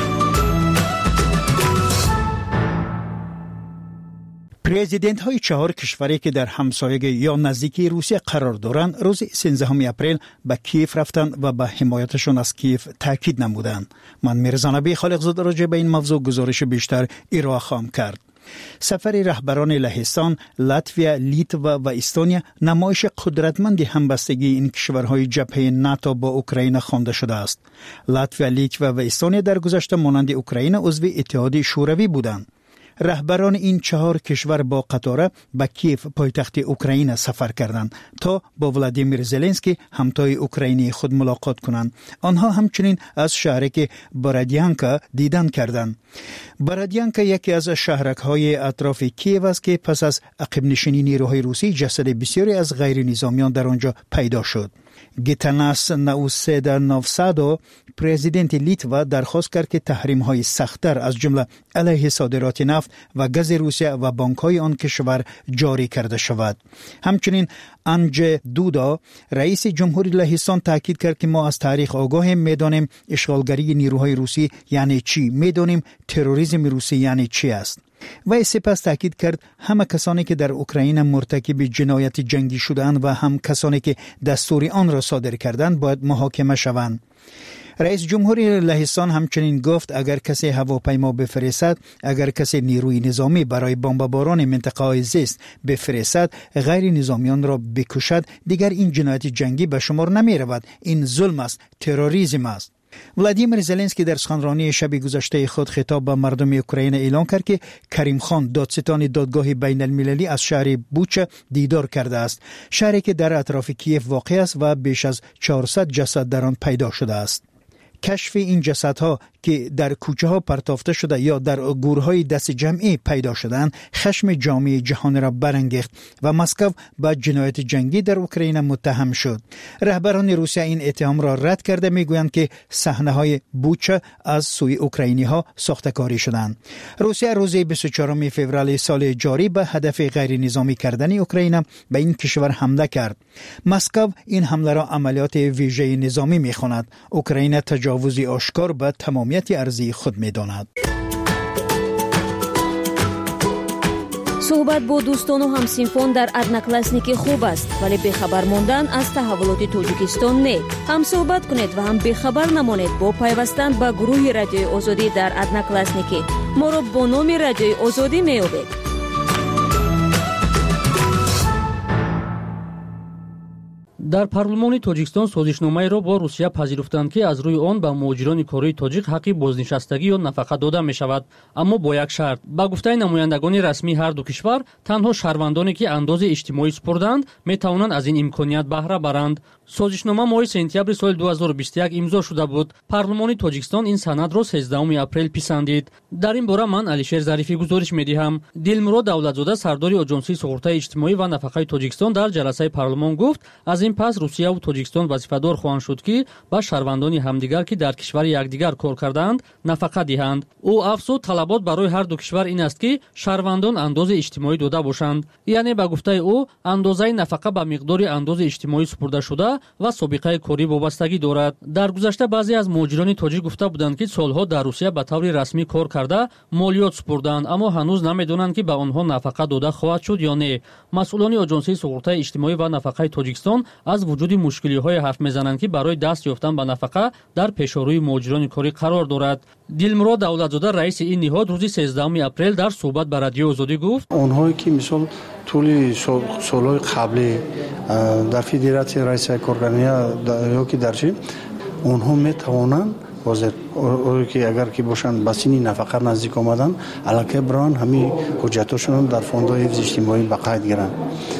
پرزیدنت های چهار کشوری که در همسایگی یا نزدیکی روسیه قرار دارند روز سیزدهم اپریل به کیف رفتند و به حمایتشان از کیف تاکید نمودند. من میرزا نبی خالقزاده راجع به این موضوع گزارش بیشتر ارائه خواهم کرد. سفر رهبران لهستان، لاتویا، لیتوا و استونیا نمایش قدرتمند همبستگی این کشورهای جبهه ناتو با اوکراین خوانده شده است. لاتویا، لیتوا و استونیا در گذشته مانند اوکراین عضو اتحاد شوروی بودند. رهبران این چهار کشور با قطار به کیف پایتخت اوکراین سفر کردند تا با ولادیمیر زلنسکی همتای اوکراینی خود ملاقات کنند. آنها همچنین از شهرک برادیانکا دیدن کردند. برادیانکا یکی از شهرک‌های اطراف کیف است که پس از عقب نشینی نیروهای روسی جسد بسیاری از غیر نظامیان در آنجا پیدا شد. گیتاناس ناوسیدا نوسادو پرزیدنت لیتوا درخواست کرد که تحریم‌های سخت‌تر از جمله علیه صادرات نفت و گاز روسیه و بانک‌های آن کشور جاری کرده شود. همچنین انجی دودا رئیس جمهوری لهستان تاکید کرد که ما از تاریخ آگاهیم، می‌دانیم اشغالگری نیروهای روسی یعنی چی، می‌دانیم تروریسم روسی یعنی چی است. و سپس تاکید کرد همه کسانی که در اوکراین مرتکب جنایت جنگی شدند و هم کسانی که دستور آن را صادر کردند باید محاکمه شوند. رئیس جمهوری لهستان همچنین گفت اگر کسی هواپیما بفرستد، اگر کسی نیروی نظامی برای بمباران منطقه‌های زیست بفرستد، غیر نظامیان را بکشد، دیگر این جنایت جنگی به شمار نمی رود. این ظلم است، تروریسم است. ولادیمیر زلنسکی در سخنرانی شب گذشته خود خطاب به مردم اوکراین اعلان کرد که کریم خان دادستان دادگاه بین المللی از شهر بوچا دیدار کرده است، شهری که در اطراف کیف واقع است و بیش از چهارصد جسد در آن پیدا شده است. کشف این جسدها که در کوچه ها پرتافته شده یا در گورهای دست جمعی پیدا شدند خشم جامعه جهان را برانگیخت و مسکو با جنایت جنگی در اوکراین متهم شد. رهبران روسیه این اتهام را رد کرده میگویند که صحنه های بوچا از سوی اوکراینی ها ساخته‌کاری شدند. روسیه روز بیست و چهارم فوریه سال جاری به هدف غیر نظامی کردن اوکراین به این کشور حمله کرد. مسکو این حمله را عملیات ویژه نظامی میخواند. اوکراین تجاوزی آشکار به تمامیت ارضی خود می‌داند. суҳбат бо дӯстону ҳамсинфон дар одноклассники хуб аст, вале бехабар мондан аз таҳаввулоти тоҷикистон не. ҳам суҳбат кунед ва ҳам бехабар намонед бо пайвастан ба гурӯҳи радиои озодӣ дар одноклассники. моро бо номи радиои озодӣ меёбед. дар парлумони тоҷикистон созишномаеро бо русия пазируфтанд ки аз рӯи он ба муҳоҷирони кории тоҷик ҳаққи бознишастагӣ ё нафақа дода мешавад, аммо бо як шарт. ба гуфтаи намояндагони расмии ҳарду кишвар, танҳо шаҳрвандоне ки андози иҷтимоӣ супурданд метавонанд аз ин имконият баҳра баранд. созишнома моҳи сентябри соли ду ҳазору бисту як имзо шуда буд. парлумони тоҷикистон ин санадро сездаҳуми апрел писандид. дар ин бора ман алишер зарифӣ гузориш медиҳам. дилмурод давлатзода сардори оҷонсии суғуртаи иҷтимоӣ ва нафақаи тоҷикистон дар ҷаласаи парлумон гуфт, аз ин пас русияву тоҷикистон вазифадор хоҳанд шуд ки ба шаҳрвандони ҳамдигар ки дар кишвари якдигар кор кардаанд нафақа диҳанд. ӯ афзуд, талабот барои ҳарду кишвар ин аст ки шаҳрвандон андози иҷтимоӣ дода бошанд. яъне ба гуфтаи ӯ андозаи нафақа ба миқдори андози иҷтимоӣ супурдашуда ва собиқаи корӣ вобастагӣ дорад. дар гузашта баъзе аз муҳоҷирони тоҷик гуфта буданд ки солҳо дар русия ба таври расмӣ кор карда молиёт супурданд, аммо ҳанӯз намедонанд ки ба онҳо нафақа дода хоҳад шуд ё не. масъулони оҷонсии суғуртаи иҷтимоӣ ва нафақаи тоҷикистон аз вуҷуди мушкилиҳое ҳарф мезананд ки барои даст ёфтан ба нафақа дар пешорӯи муҳоҷирони корӣ қарор дорад. дилмурод давлатзода раиси ин niҳод рӯзи сезддаҳуми апрел дар суҳбат ба радиои озодӣ гуфт: онҳое ки мисол тӯли солҳои қаблӣ дар федератсияи раисияи коргарния ёки дар чи онҳо метавонанд ҳозир ки агар ки бошанд ба синни нафақа наздик омаданд аллакай биранд ҳамин ҳуҷҷатҳошонро дар фондҳои ҳифзи иҷтимоӣ ба қайд гиранд,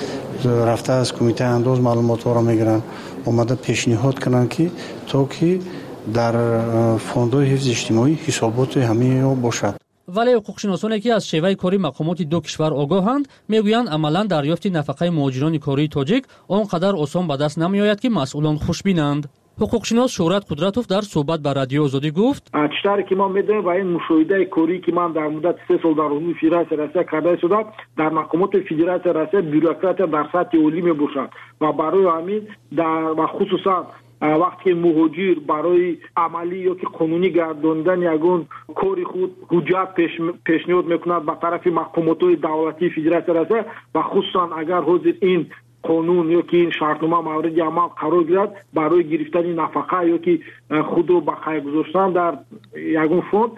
рафта аз кумитаи андоз маълумотҳоро мегиранд, омада пешниҳод кунанд ки то ки дар фондҳои ҳифзи иҷтимоӣ ҳисоботи ҳамаеҳо бошад. вале ҳуқуқшиносоне ки аз шеваи кори мақомоти ду кишвар огоҳанд мегӯянд амалан дарёфти нафақаи муҳоҷирони кории тоҷик он қадар осон ба даст намеояд ки масъулон хушбинанд. ҳуқуқшинос Шӯҳрат Қудратов дар суҳбат ба радиои озодӣ гуфт: читаре ки мо медонем ва ин мушоҳидаи кории ки ман дар муддати се сол дар умуми федератсияи Россия карда истодам, дар мақомоти федератсияи Россия бюрократия дар сатҳи олӣ мебошад ва барои ҳамин ва хусусан вақте ки муҳоҷир барои амалӣ ё ки қонунӣ гардондани ягон кори худ ҳуҷҷат пешниҳод мекунад ба тарафи мақомотҳои давлатии федератсияи Россия ва хусусан агар ҳозир ин қонун ё ки ин шартнома мавриди амал қарор гирад барои гирифтани нафақа ё ки худро ба қайд гузоштан дар ягон фонд,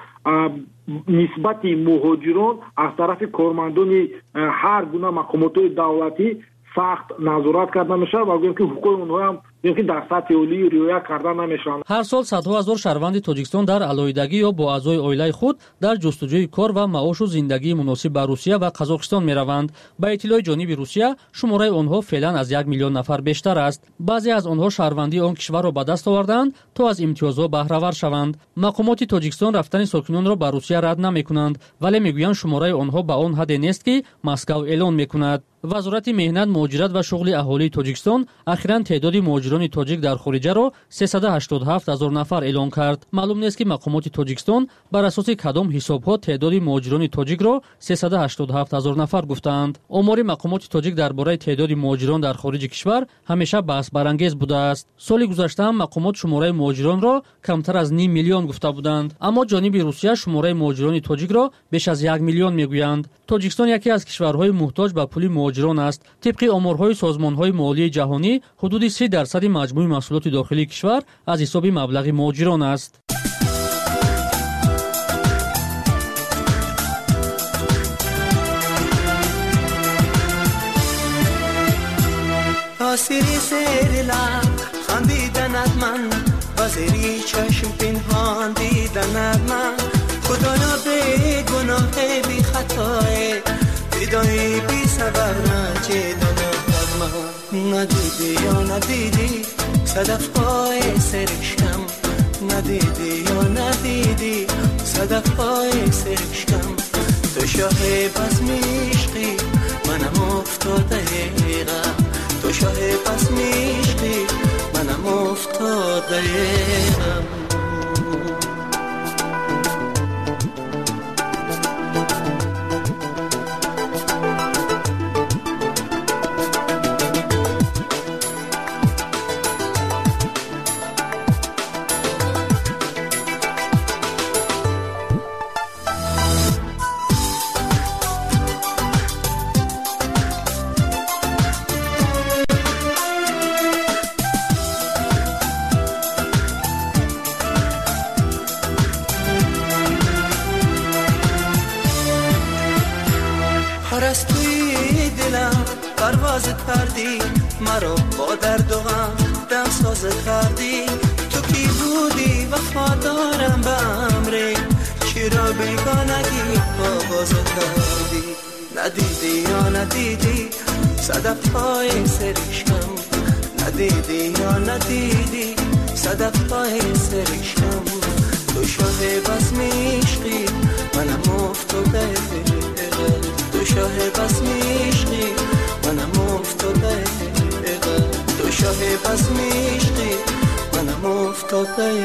нисбати муҳоҷирон аз тарафи кормандони ҳар гуна мақомотҳои давлатӣ сахт назорат карда мешавад ва гӯем ки ҳуқуқи онҳо ҳам ки дар сатҳи олӣ риоя карда намешаванд. ҳар сол садҳо ҳазор шаҳрванди тоҷикистон дар алоҳидагӣ ё бо аъзои оилаи худ дар ҷустуҷӯи кор ва маошу зиндагии муносиб ба Русия ва Қазоқистон мераванд. ба иттилои ҷониби Русия, шумораи онҳо феълан аз як миллион нафар бештар аст. баъзе аз онҳо шаҳрвандии он кишварро ба даст оварданд то аз имтиёзҳо баҳравар шаванд. мақомоти Тоҷикистон рафтани сокинонро ба Русия рад намекунанд, вале мегӯянд шумораи онҳо ба он ҳадде нест ки Москав эълон мекунад. вазорати меҳнат, муҳоҷират ва шуғли аҳолии Тоҷикистон ахиран теъдоди муҳоҷирони тоҷик дар хориҷаро сесад و ҳаштод و ҳафт ҳазор нафар эълон кард. маълум нест ки мақомоти Тоҷикистон бар асоси кадом ҳисобҳо теъдоди муҳоҷирони тоҷикро сесад و ҳаштод و ҳафт ҳазор нафар гуфтаанд. омори мақомоти тоҷик дар бораи теъдоди муҳоҷирон дар хориҷи кишвар ҳамеша баҳсбарангез будааст. соли гузашта ҳам мақомот шумораи муҳоҷиронро камтар аз ним миллион гуфта буданд, аммо ҷониби Русия шумораи муҳоҷирони тоҷикро беш аз як миллион мегӯянд. Тоҷикистон яке аз кишварҳои муҳтоҷ ба пули муҳоҷирон аст. тибқи оморҳои созмонҳои молияи ҷаҳонӣ, ҳудуди си дарсади маҷмӯи маҳсулоти дохилии кишвар аз ҳисоби маблағи муҳоҷирон аст. آسیری زیر لب خندیدنت من و زیری چشم پنهان دیدنت من خدایا به گناه بی خطای فدای بی سبب نچیدنت من ندیدی یا ندیدی صدفهای سرشکم ندیدی یا ندیدی صدفهای سرشکم تو شاه بزم عشقی منم افتاده غم تو شاه بزم عشقی منم افتاده غم کردی، مرا با درد و غم دم ساز کردی. تو کی بودی وفادارم به امری، چرا بیگانگی آغاز کردی؟ ندیدی یا ندیدی صدف های سریشم، ندیدی یا ندیدی صدف های سریشم. تو شاه بس میشقی منم افتاده، تو شاه بس میشقی منم افتاده، تو شاه بس میشقی منم افتاده.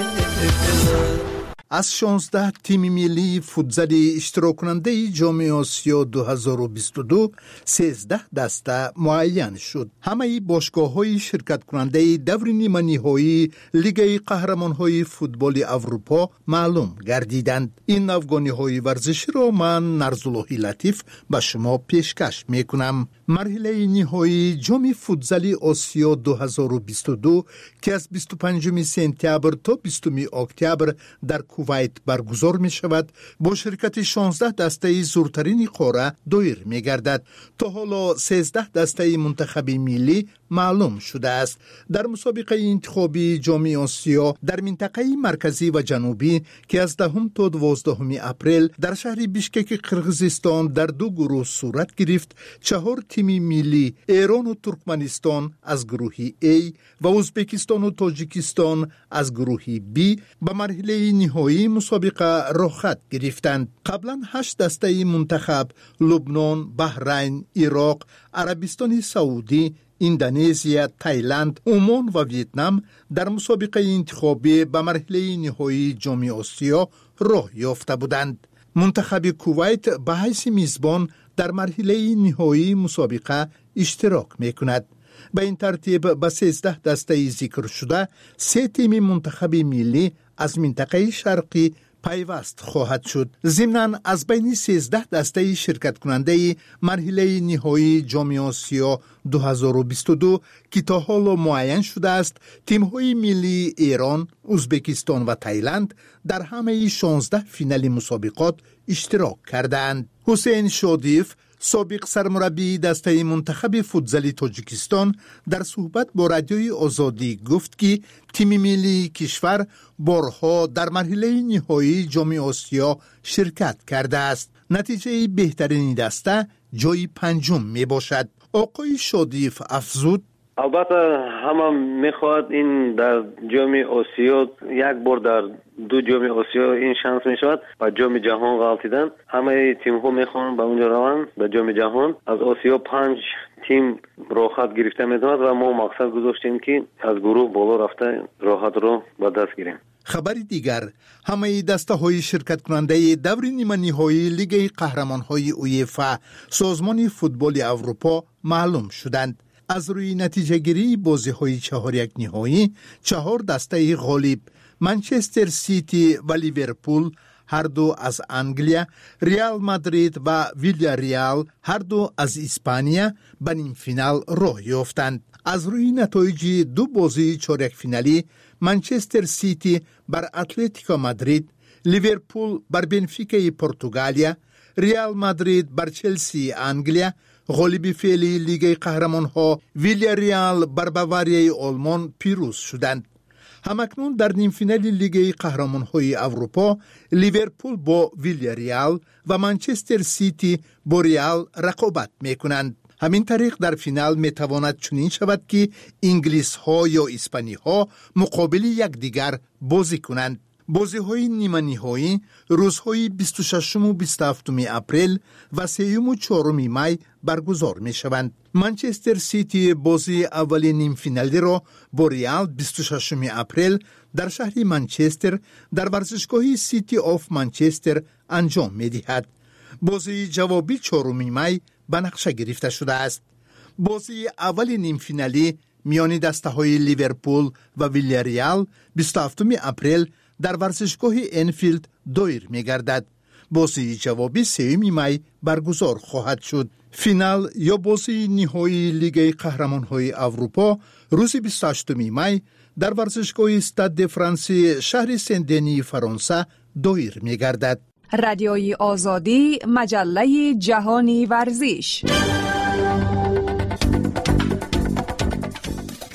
از شانزده تیم ملی فوتزالی اشتراک کننده جام آسیا دو هزار و بیست و دو سیزده دسته معین شد. همه باشگاه‌های شرکت کننده دور نیمه نهایی لیگ قهرمان‌های فوتبال اروپا معلوم گردیدند. این افغانی‌های ورزشی را من نرزالله لطیف به شما پیشکش می‌کنم. مرحله نهایی جام فوتزالی آسیا دو هزار و بیست و دو که از بیست و پنجم سپتامبر تا بیستم اکتبر در کویت برگزار می شود، با شرکت شانزده دسته زورترین قاره دایر می گردد. تا حالا سیزده دسته منتخب ملی معلوم شده است. در مسابقه انتخابی جام آسیا در منطقه مرکزی و جنوبی که از دهم تا دوازدهم اپریل در شهر بیشکک قرقیزستان در دو گروه صورت گرفت، چهار تیم ملی ایران و ترکمنستان از گروه A و ازبکستان و تاجیکستان از گروه B به مرحله نهایی مسابقه راه خط گرفتند. قبلا هشت دسته منتخب لبنان، بحرین، عراق، عربستان سعودی، اندونزیا، تایلند، عمان و ویتنام در مسابقه انتخابی به مرحله نهایی جام آسیا راه یافته بودند. منتخب کویت به حیث میزبان در مرحله نهایی مسابقه اشتراک میکند. به این ترتیب به سیزده دسته ذکر شده سه تیم منتخب ملی از منطقه شرقی پیوست خواهد شد. ضمناً از بین سیزده دسته شرکت کننده مرحله نهایی جام آسیا دو هزار و بیست و دو که تا حالا معین شده است، تیم‌های ملی ایران، ازبکستان و تایلند در همه شانزده فینال مسابقات اشتراک کردند. حسین شادیف، سابق سرمربی دسته منتخب فوتزالی تاجیکستان، در صحبت با رادیوی آزادی گفت که تیم ملی کشور بارها در مرحله نهایی جام آسیا شرکت کرده است. نتیجه بهترین دسته جای پنجم می باشد. آقای شادیف افزود: البته همه میخواد این در جام آسیا یک بار در دو جام آسیا این شانس میشود و جام جهان غلطیدن. همه تیم ها میخوان به اونجا روند به جام جهان. از آسیا پنج تیم راحت گرفته میتواند و ما مقصد گذاشتیم که از گروه بالا رفته راحت رو به دست گیریم. خبری دیگر، همه دسته های شرکت کننده دور نیمه نهایی لیگ قهرمان های اویفا سازمان فوتبال اروپا معلوم شدند. از روی نتیجه گیری بازی های چهار یک نهایی، چهار دسته غالب منچستر سیتی و لیورپول هر دو از انگلیا، ریال مادرید و ویلیاریال هر دو از اسپانیا به نیم فینال راه یافتند. از روی نتایج دو بازی چهارک فینالی، منچستر سیتی بر اتلتیکو مادرید، لیورپول بر بنفیکا پرتغالیا، ریال مادرید بر چلسی انگلیا، غالب فعلی لیگ قهرمان‌ها ویلیاریال بر باواریای آلمان پیروز شدند. همکنون در نیم فینال لیگ قهرمان‌های اروپا لیورپول با ویلیاریال و منچستر سیتی با ریال رقابت می‌کنند. همین طریق در فینال می‌تواند چنین شود که انگلیس‌ها یا اسپانی‌ها مقابل یکدیگر بازی کنند. بازی‌های نیمه نهایی روزهای بیست و ششم و بیست و هفتم اپریل و سوم و چهارم می برگزار می‌شوند. منچستر سیتی بازی اول نیم فینالی را با ریال بیست و ششم اپریل در شهر منچستر در ورزشگاه سیتی آف منچستر انجام می‌دهد. بازی جوابی چهارم می به نقشه گرفته شده است. بازی اول نیم فینالی میان دسته‌های لیورپول و ویلیاریال بیست و هفتم اپریل در ورزشگاه انفیلد دایر می‌گردد. بازی جوابی سوم می برگزار خواهد شد. فینال یا بازی نهایی لیگ قهرمان‌های اروپا روز بیست و هشتم می در ورزشگاه استاد فرانسه شهر سن-دنی فرانسه دایر می‌گردد. رادیوی آزادی، مجله جهانی ورزش.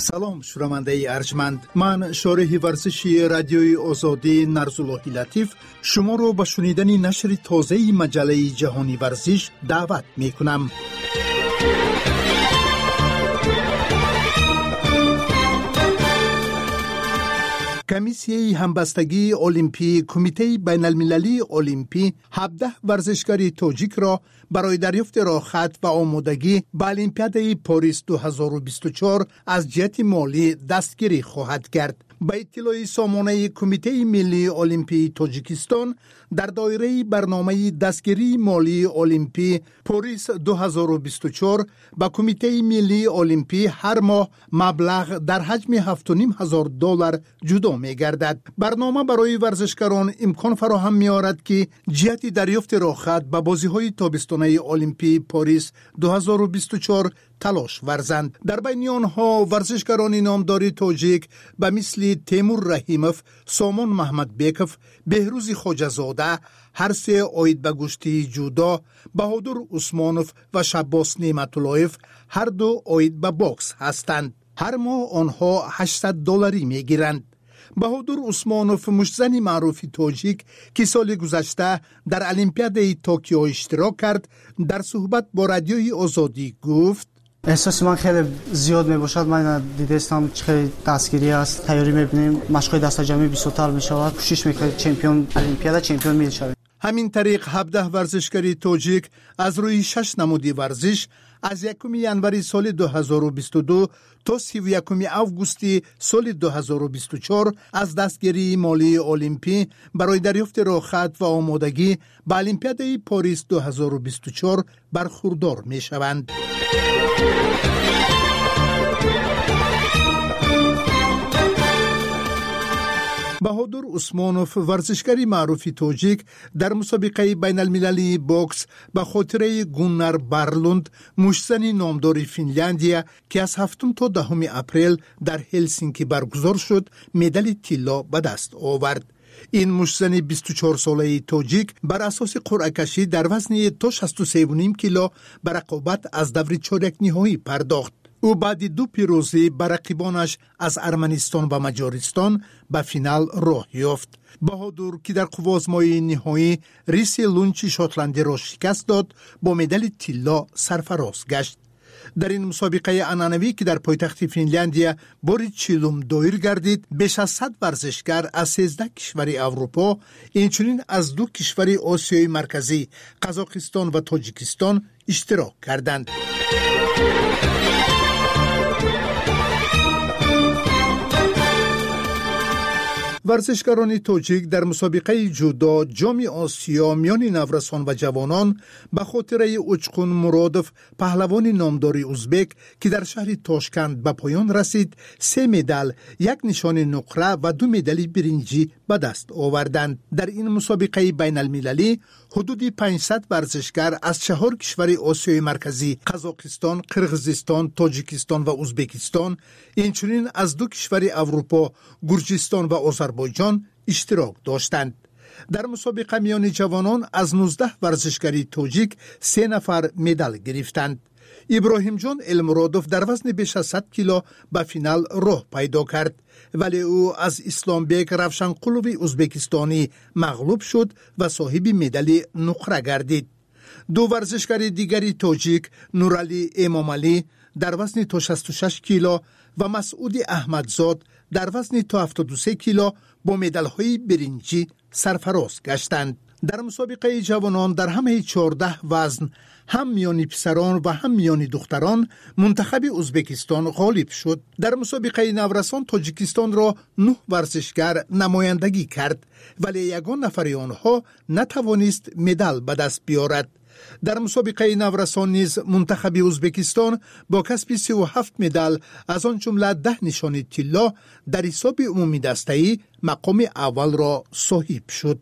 سلام شنونده ارجمند، من شارح ورزشی رادیوی آزادی نرزاللهی لطیف شما رو به شنیدن نشر تازه مجله جهانی ورزش دعوت می کنم. کمیسیه همبستگی المپی کمیته بین المللی المپی هفده ورزشکار تاجیک را برای دریافت راهخط و آمادگی به المپیاد پاریس دو هزار و بیست و چهار از جهت مالی دستگیری خواهد کرد. به اطلاع سامانه کمیته ملی المپی تاجیکستان در دایره برنامه دستگیری مالی المپی پاریس دو هزار و بیست و چهار با کمیته ملی المپی هر ماه مبلغ در حجم هفت و نیم هزار دلار جدا می گردد. برنامه برای ورزشکاران امکان فراهم می آورد که جهت دریافت راهخط به بازی‌های تابستانه المپی پاریس دو هزار و بیست و چهار تلاش ورزند. در بین آنها ورزشکاران نامدار تاجیک به مثل تیمور رحیموف، سامان محمد بیکوف، بهروز خواجه‌زاده، هر سه آید به گشتی جودا، بهادر عثمانوف و شباس نعمت‌اللهیف هر دو آید به باکس هستند. هر ماه آنها هشتصد دلاری می گیرند. بهادر عثمانوف مشتزن معروف تاجیک که سال گذشته در المپیاد توکیو اشتراک کرد در صحبت با رادیوی آزادی گفت احساس من خیلی زیاد می باشد. من دیدستم خیلی دستگیری است، تیاری میبینیم، مشق‌های دست جمعی بیست تا می شود، کوشش میکنیم چمپیون المپیاد چمپیون می شویم. همین طریق هفده ورزشکاری تاجیک از روی شش نمودی ورزش از یکم ژانویه سال دو هزار و بیست و دو تا سی و یکم آگوست سال دو هزار و بیست و چهار از دستگیری مالی المپی برای دریافت راهخط و آمادگی به المپیاد پاریس دو هزار و بیست و چهار برخوردار می شوند. بهادر عثمانوف ورزشکاری معروف تاجیک در مسابقه بین المللی بوکس به خاطر گونر برلوند مشتزن نامدار فنلاندیا که از هفتم تا دهم اپریل در هلسینکی برگزار شد مدال طلا به دست آورد. این مشتزن بیست و چهار ساله تاجیک بر اساس قرعه کشی در وزن تا شصت و سه و نیم کیلو به رقابت از دور چهارک نهایی پرداخت. او بعد دو پیروزی بر رقیبانش از ارمنستان و مجارستان به فینال راه یافت. بهادر که در قوازمای نهایی ریسی لونچی شاتلندی را شکست داد با مدال طلا سرفراز گشت. در این مسابقه عنعنوی که در پایتخت فنلاندیا بار چهلم دایر گردید، بیش از صد ورزشکار از سیزده کشور اروپا، اینچنین از دو کشور آسیای مرکزی قزاقستان و تاجیکستان اشتراک کردند. ورزشکاران تاجیک در مسابقه جودو جام آسیا میان نورسان و جوانان به خاطر اوچقون مرادف پهلوان نامدار ازبک که در شهر تاشکند به پایان رسید سه مدال، یک نشان نقره و دو مدال برنجی به دست آوردند. در این مسابقه بین المللی حدود پانصد ورزشکار از چهار کشور آسیای مرکزی قزاقستان، قرغیزستان، تاجیکستان و ازبکستان، اینچنین از دو کشور اروپا گرجستان و آذربایجان اشتراک داشتند. در مسابقه میان جوانان از نوزده ورزشکاری تاجیک سه نفر مدال گرفتند. ابراهیم جان المرادوف در وزن بیش از صد کیلو به فینال راه پیدا کرد، ولی او از اسلامبek روشنقلوی ازبکستانی مغلوب شد و صاحب مدال نقره گردید. دو ورزشکار دیگری تاجیک نورعلی امامعلی در وزن تا شصت و شش کیلو و مسعود احمدزاد در وزن تا هفتاد و سه کیلو با مدال‌های برنجی سرفراز گشتند. در مسابقه جوانان در همه چهارده وزن هم میان پسران و هم میان دختران منتخب ازبکستان غالب شد. در مسابقه نورسان تاجیکستان را نه ورزشکار نمایندگی کرد، ولی یگان نفر آنها نتوانست مدال به دست بیارد. در مسابقه نورسان نیز منتخب ازبکستان با کسب سی و هفت مدال از آن جمله ده نشان طلا در حساب عمومی دسته‌ای مقام اول را صاحب شد.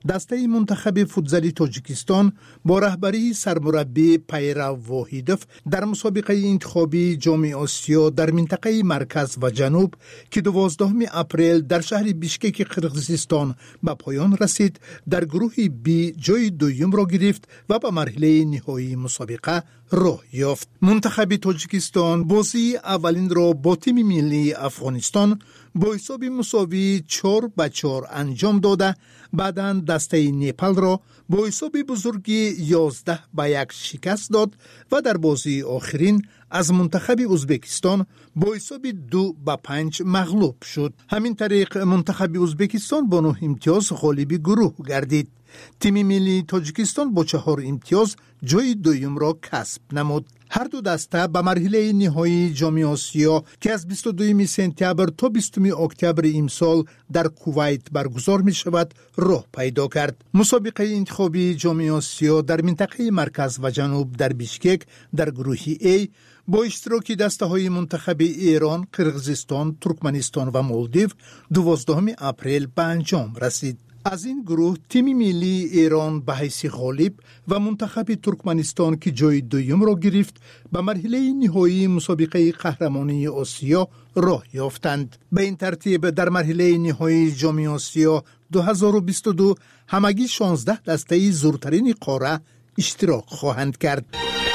دسته منتخب فوتزالی تاجیکستان با رهبری سرمربی پیرو واحدوف در مسابقه انتخابی جام آسیا در منطقه مرکز و جنوب که دوازدهم اپریل در شهر بیشکک قرقیزستان به پایان رسید در گروه بی جای دوم را گرفت و به مرحله نهایی مسابقه راه یافت. منتخب تاجیکستان بازی اولین را با تیم ملی افغانستان با حساب مساوی چهار به چهار انجام داده، بعداً دسته نیپال را با حساب بزرگی یازده به یک شکست داد و در بازی آخرین از منتخب ازبکستان با حساب دو به پنج مغلوب شد. همین طریق منتخب ازبکستان با نه امتیاز غالب گروه گردید. تیم ملی تاجیکستان با چهار امتیاز جای دوم را کسب نمود. هر دو دسته به مرحله نهایی جام آسیا که از بیست و دوم سپتامبر تا بیستم اکتبر امسال در کویت برگزار می شود راه پیدا کرد. مسابقه انتخابی جام آسیا در منطقه مرکز و جنوب در بیشکک در گروه ای با اشتراک دسته های منتخب ایران، قرقیزستان، ترکمنستان و مالدیو دوازدهم اپریل به انجام رسید. از این گروه تیم ملی ایران به حیث غالب و منتخب ترکمنستان که جای دوم را گرفت به مرحله نهایی مسابقه قهرمانی آسیا راه یافتند. به این ترتیب در مرحله نهایی جام آسیا دو هزار و بیست و دو همگی شانزده دسته زورترین قاره اشتراک خواهند کرد.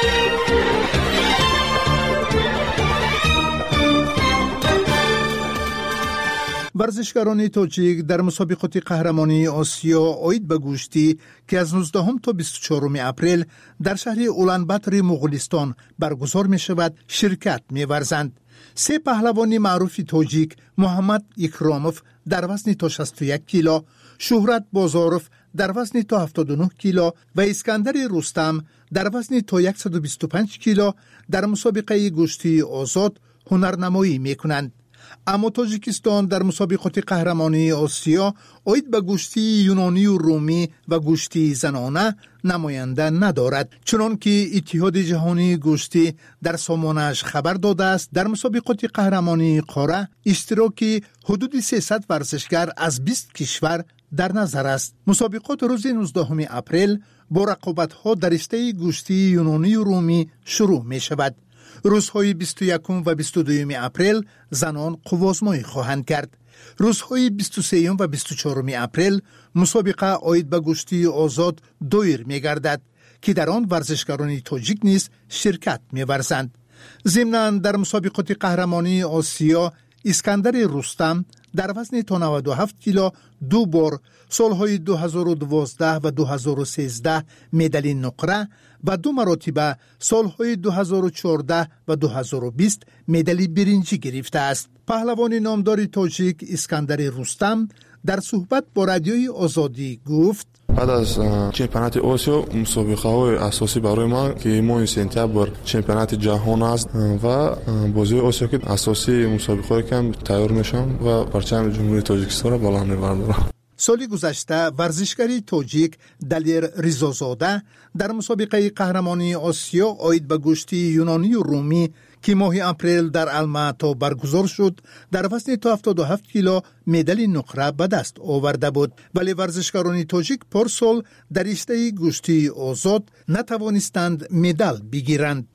ورزشکاران تاجیک در مسابقات قهرمانی آسیا عاید به گشتی که از نوزدهم تا بیست و چهارم اپریل در شهر اولانباتر مغولستان برگزار می شود شرکت می ورزند. سه پهلوان معروف تاجیک محمد اکراموف در وزن تا شصت و یک کیلو، شهرت بازاروف در وزن تا هفتاد و نه کیلو و اسکندر رستم در وزن تا صد و بیست و پنج کیلو در مسابقه گشتی آزاد هنرنمایی می کنند. اما تاجیکستان در مسابقات قهرمانی آسیا عاید به گشتی یونانی و رومی و گشتی زنانه نماینده ندارد، چنان که اتحاد جهانی گشتی در سامانه‌اش خبر داده است. در مسابقات قهرمانی قاره اشتراک حدود سیصد ورزشگر از بیست کشور در نظر است. مسابقات روز نوزدهم اپریل با رقابت‌ها در رشته گشتی یونانی و رومی شروع می شود. روزهای بیست و یکم و بیست و دوم اپریل زنان قوازمایی خواهند کرد. روزهای بیست و سوم و بیست و چهارم اپریل مسابقه عاید به گشتی آزاد دویر می گردد که در آن ورزشکاران تاجیک نیز شرکت می ورزند. ضمناً در مسابقات قهرمانی آسیا اسکندر رستم در وزن تا نود و هفت کیلو دو بار سالهای دو هزار و دوازده و دو هزار و سیزده مدال نقره و دو مرتبه سالهای دو هزار و چهارده و دو هزار و بیست مدال برنجی گرفته است. پهلوان نامدار تاجیک اسکندر رستم در صحبت با رادیوی آزادی گفت: بعد از چمپیونات آسیا مسابقه های اساسی برای ما که ماه سپتامبر چمپیونات جهان است و بازی آسیا که اساسی مسابقه کم تیار میشم و پرچم جمهوری تاجیکستان را بالا میبرم. سال گذشته ورزشکاری تاجیک دلیر ریزازاده در مسابقه قهرمانی آسیا عاید به گشتی یونانی و رومی که ماه اپریل در الماتا برگزار شد در وزن تا هفتاد و هفت کیلو مدال نقره به دست آورده بود، ولی ورزشکاران تاجیک پارسال در رشته گشتی آزاد نتوانستند مدال بگیرند.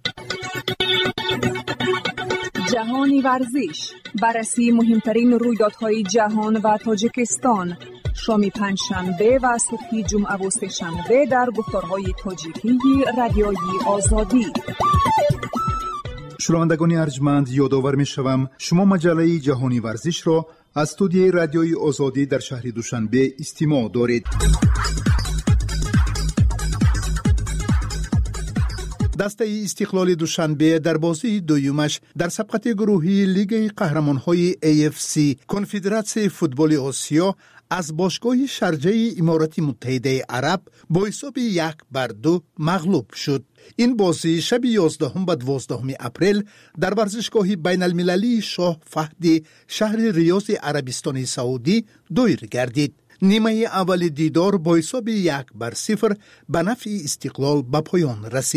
جهانی ورزش، بررسی مهمترین رویدادهای جهان و تاجیکستان، شام پنجشنبه و صبح جمعه و سه‌شنبه در گفتارهای تاجیکی رادیوی آزادی. شنوندگان ارجمند، یادآور می‌شوم شما مجله جهانی ورزش را از استودیوی رادیوی آزادی در شهر دوشنبه استماع دارید. دسته استقلال دوشنبه در بازی دویمش در سبقت گروهی لیگ قهرمان‌های ای اف سی کنفدراسیون فوتبال آسیا از باشگاه شارجه امارات متحده عرب با حساب یک بر دو مغلوب شد. این بازی شب یازدهم و دوازدهم اپریل در ورزشگاه بین المللی شاه فهد شهر ریاض عربستان سعودی دایر گردید. نیمه اول دیدار با حساب یک بر صفر به نفع استقلال به پایان رسید.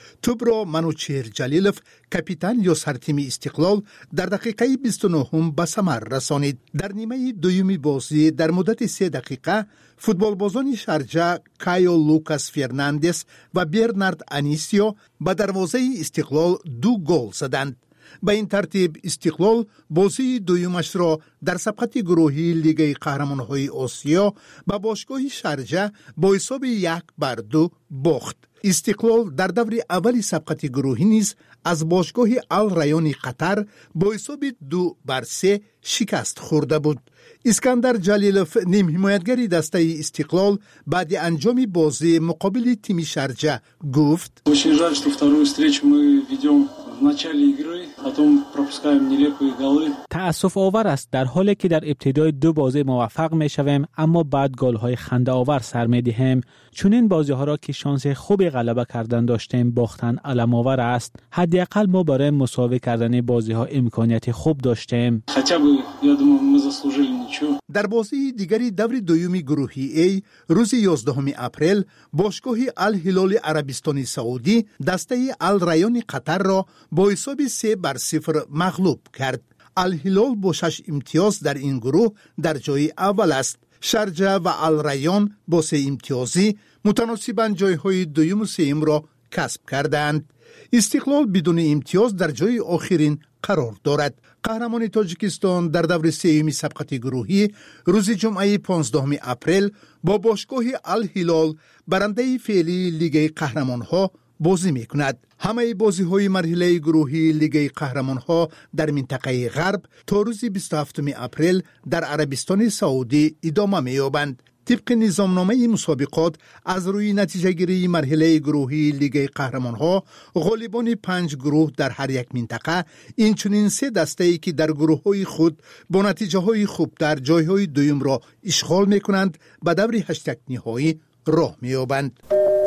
توپ را منوچهر جلیلوف کاپیتان یا سرتیم استقلال در دقیقه بیست و نه به ثمر رسانید. در نیمه دوم بازی در مدت سه دقیقه فوتبالبازان شارجه کایو لوکاس فرناندز و برنارد انیسیو به دروازه استقلال دو گل زدند. به این ترتیب استقلال بازی دویمش را در سبقت گروهی لیگ قهرمان‌های آسیا با باشگاه شارجه با حساب یک بر دو باخت. استقلال در دور اول سبقت گروهی نیز از باشگاه الرایان قطر با حساب دو بر سه شکست خورده بود. اسکندر جلیلوف نیم حمایتگری دسته استقلال بعد انجام بازی مقابل تیم شارجه گفت: Очень жаль, что вторую встречу мы ведем в начале игры, потом пропускаем нелепые голы. تأسف آور است در حالی که در ابتدای دو بازی موفق می شویم اما بعد گل های خنده آور سر می دهیم. چون این بازی ها را که شانس خوبی غلبه کردن داشتیم باختن علم آور است. حداقل ما برای مساوی کردن بازی ها امکانیت خوب داشتیم. хотя бы я думаю мы заслужили ничего. در بازی دیگری دور دومی گروهی ای روز یازدهم اپریل باشگاه الهلال عربستان سعودی دسته الرایان قطر را با حساب سه بر صفر مغلوب کرد. الهلال با شش امتیاز در این گروه در جای اول است. شارجه و الرایان با سه امتیازی متناسباً جایهای دوم و سوم را کسب کردند. استقلال بدون امتیاز در جای آخرین قرار دارد. قهرمان تاجیکستان در دور سوم سبقت گروهی روز جمعه پانزدهم اپریل با باشگاه الهلال برنده فعلی لیگ قهرمان‌ها بازی می‌کند. همه بازی‌های مرحله گروهی لیگ قهرمان‌ها در منطقه غرب تا روز بیست و هفتم اپریل در عربستان سعودی ادامه می‌یابند. طبق نظامنامه مسابقات از روی نتیجه گیری مرحله گروهی لیگ قهرمان‌ها غالبان پنج گروه در هر یک منطقه اینچنین سه دسته‌ای که در گروه‌های خود با نتیجه‌های خوب در جای‌های دوم را اشغال می‌کنند به دور هشت نهایی راه می‌یابند.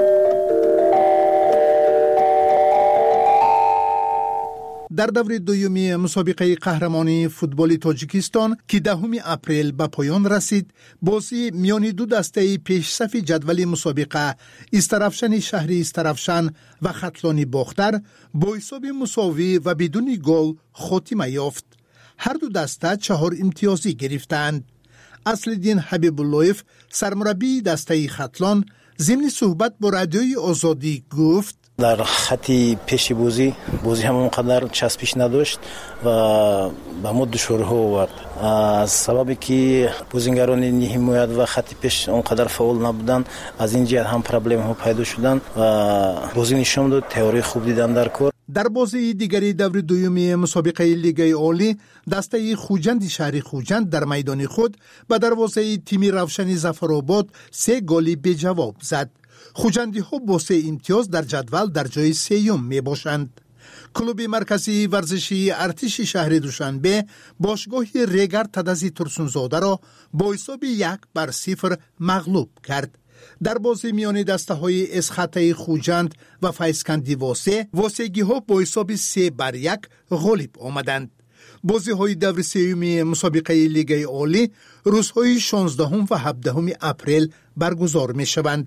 در دور دومی مسابقه قهرمانی فوتبال تاجیکستان که دهم اپریل به پایان رسید، بازی میان دو دسته پیشصف جدول مسابقه استرافشن شهری استرافشن و خطلان باختر با حساب مساوی و بدون گل خاتمه یافت. هر دو دسته چهار امتیازی گرفتند. اصلالدین حبیب اللهیف سرمربی دسته خطلان ضمن صحبت با رادیوی آزادی گفت: در خطی پیش بازی بازی هم اونقدر چسبش نداشت و به ما دشواری آورد. از سببی که بازیگران حمایت و خطی پیش اونقدر فعال نبودن از این جهت هم پرابلم ها پیدا شدن و بازی نشون داد تئوری خوب دیدن در کار. در بازی دیگری دور دومی مسابقه لیگ عالی دسته خوجند شهر خوجند در میدان خود به دروازه تیم روشن ظفرآباد سه گلی به جواب زد. خوجندی ها با سه امتیاز در جدول در جای سیوم می باشند. کلوب مرکزی ورزشی ارتش شهر دوشنبه باشگاه ریگر تدزی ترسونزاده را با حساب یک بر صفر مغلوب کرد. در بازی میان دسته های اسخطه خوجند و فیسکندی واسه واسگی ها با حساب سه بر یک غالب آمدند. بازی های دور سوم مسابقه لیگ عالی روزهای شانزدهم و هفدهم اپریل برگزار می شوند.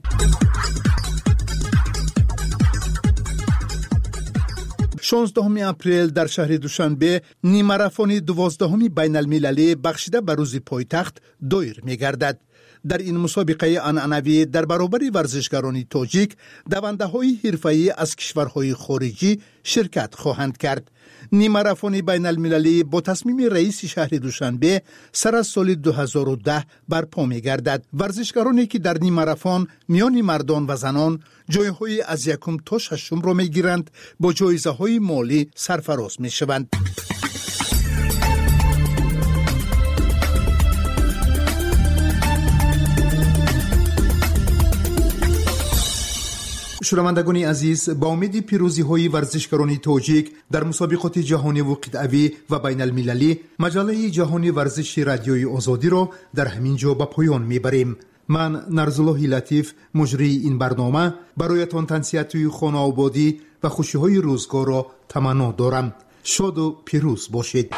شانزدهم اپریل در شهر دوشنبه نیمه دوازدهم بین المللی بخشیده به روز پایتخت دایر می گردد. در این مسابقه عنعنوی در برابر ورزشکاران تاجیک دونده های حرفه‌ای از کشورهای خارجی شرکت خواهند کرد. نیمه بین المللی با تصمیم رئیس شهر دوشنبه سر از سال دو هزار و ده برپا می گردد. ورزشکارانی که در نیمه رفان میان مردان و زنان جایهای از یکم تا ششم را می گیرند با جایزه های مالی سرفراز می شوند. شنوندگان عزیز، با امید پیروزی های ورزشکاران تاجیک در مسابقات جهانی و قطعوی و بین المللی مجله جهانی ورزش رادیوی آزادی را در همین جا به پایان میبریم. من نرزالله لطیف مجری این برنامه برایتان تنسیت خانه آبادی و خوشی های روزگار را تمنا دارم. شاد و پیروز باشید.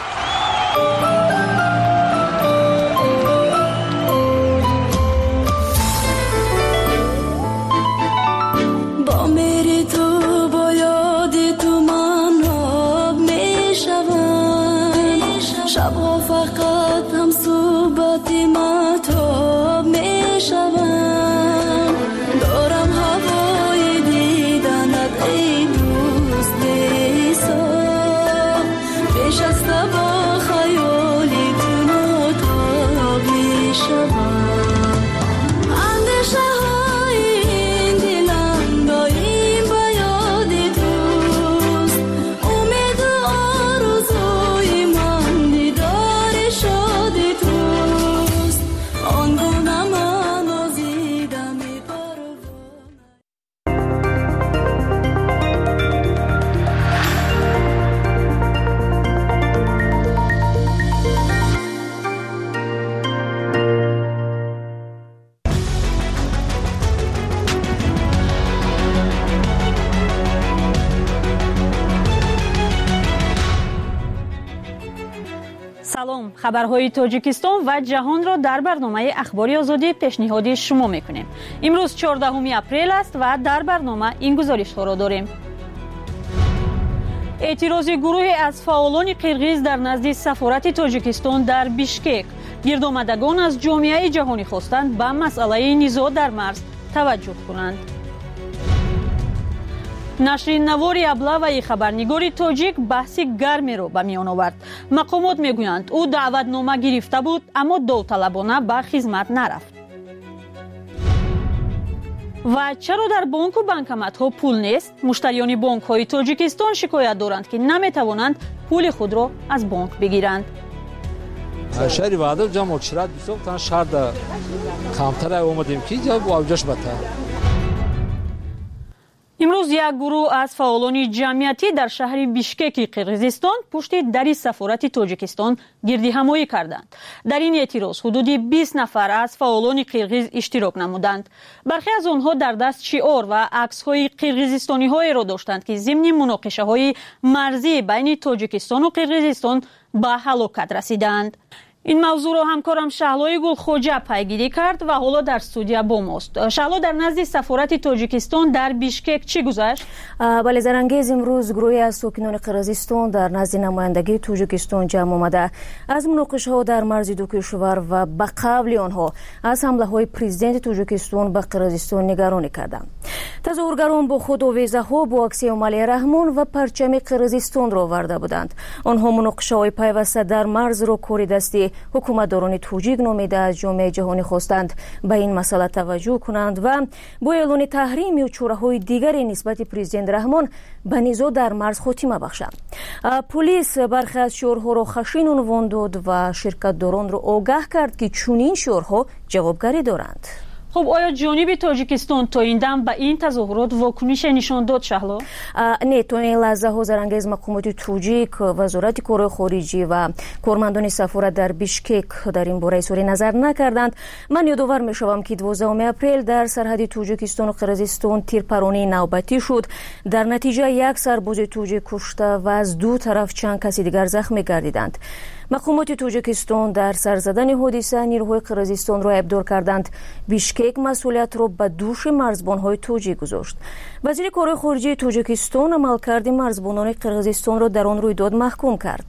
با میری تو باید салом. хабарҳои тоҷикистон ва ҷаҳонро дар барномаи ахбори озодӣ пешниҳоди шумо мекунем. имрӯз чордаҳуми апрел аст ва дар барнома ин гузоришҳоро дорем. эътирози гурӯҳе аз фаъолони қирғиз дар назди сафорати тоҷикистон дар бишкек. гирдомадагон аз ҷомеаи ҷаҳонӣ хостанд ба масъалаи низоъ дар марз таваҷҷӯҳ кунанд. нашри навори аблаваи хабарнигори тоҷик баҳси гармеро ба миён овард. мақомот мегӯянд ӯ даъватнома гирифта буд, аммо довталабона ба хизмат нарафт. ва чаро дар бонку банкоматҳо пул нест? муштариёни бонкҳои тоҷикистон шикоят доранд ки наметавонанд пули худро аз бонк бигиранд. шаҳри ваҳдат ҷамъ кишрат бисохтан шаҳрда камтара омадем ки ҷа авҷаш батар. имрӯз як гурӯҳ аз фаъолони ҷамъиятӣ дар шаҳри бишкеки қирғизистон пушти дари сафорати тоҷикистон гирдиҳамоӣ карданд. дар ин эътироз ҳудуди бист нафар аз фаъолони қирғиз иштирок намуданд. бархе аз онҳо дар даст шиор ва аксҳои қирғизистониҳоеро доштанд ки зимни муноқишаҳои марзии байни тоҷикистону қирғизистон ба ҳалокат расидаанд. ин мавзӯъро ҳамкорам шаҳлои гулхоҷа пайгирӣ кард ва ҳоло дар студия бо мост. шаҳло, дар назди сафорати тоҷикистон дар бишкек чӣ гузашт? бале, зарангез, имрӯз гурӯҳе аз сокинони қирғизистон дар назди намояндагии тоҷикистон ҷамъ омада аз муноқишаҳо дар марзи ду кишвар ва ба қавли онҳо аз ҳамлаҳои президенти тоҷикистон ба қирғизистон нигаронӣ карданд. тазоҳургарон бо худ овезаҳо бо акси Эмомалӣ Раҳмон ва парчами қирғизистонро оварда буданд. онҳо муноқишаҳои пайваста дар марзро кори дасти ҳукуматдорони тоҷик номида аз ҷомеаи ҷаҳонӣ хостанд ба ин масъала таваҷҷӯҳ кунанд ва бо эълони таҳриму чораҳои дигаре нисбати президент Раҳмон ба низоъ дар марз хотима бахшанд. пулис бархе аз шиорҳоро хашин унвон дод ва ширкатдоронро огаҳ кард ки чунин шиорҳо ҷавобгарӣ доранд. хуб, оё ҷониби тоҷикистон то ин дам ба ин тазоҳурот вокунише нишон дод, шаҳло? не, то ин лаҳзаҳо зарангез мақомоти тоҷик, вазорати корҳои хориҷӣ ва кормандони сафорат дар бишкек дар ин бора изҳори назар накарданд. ман ёдовар мешавам ки дувоздаҳуми апрел дар сарҳади тоҷикистону қирғизистон тирпаронии навбатӣ шуд. дар натиҷа як сарбози тоҷик кушта ва аз ду тараф чанд каси дигар захмӣ гардиданд. мақомоти тоҷикистон дар сар задани ҳодиса нирӯҳои қирғизистонро айбдор карданд. бишкек масъулиятро ба дӯши марзбонҳои тоҷик гузошт. вазири корҳои хориҷии тоҷикистон амалкарди марзбонони қирғизистонро дар он рӯйдод маҳкум кард.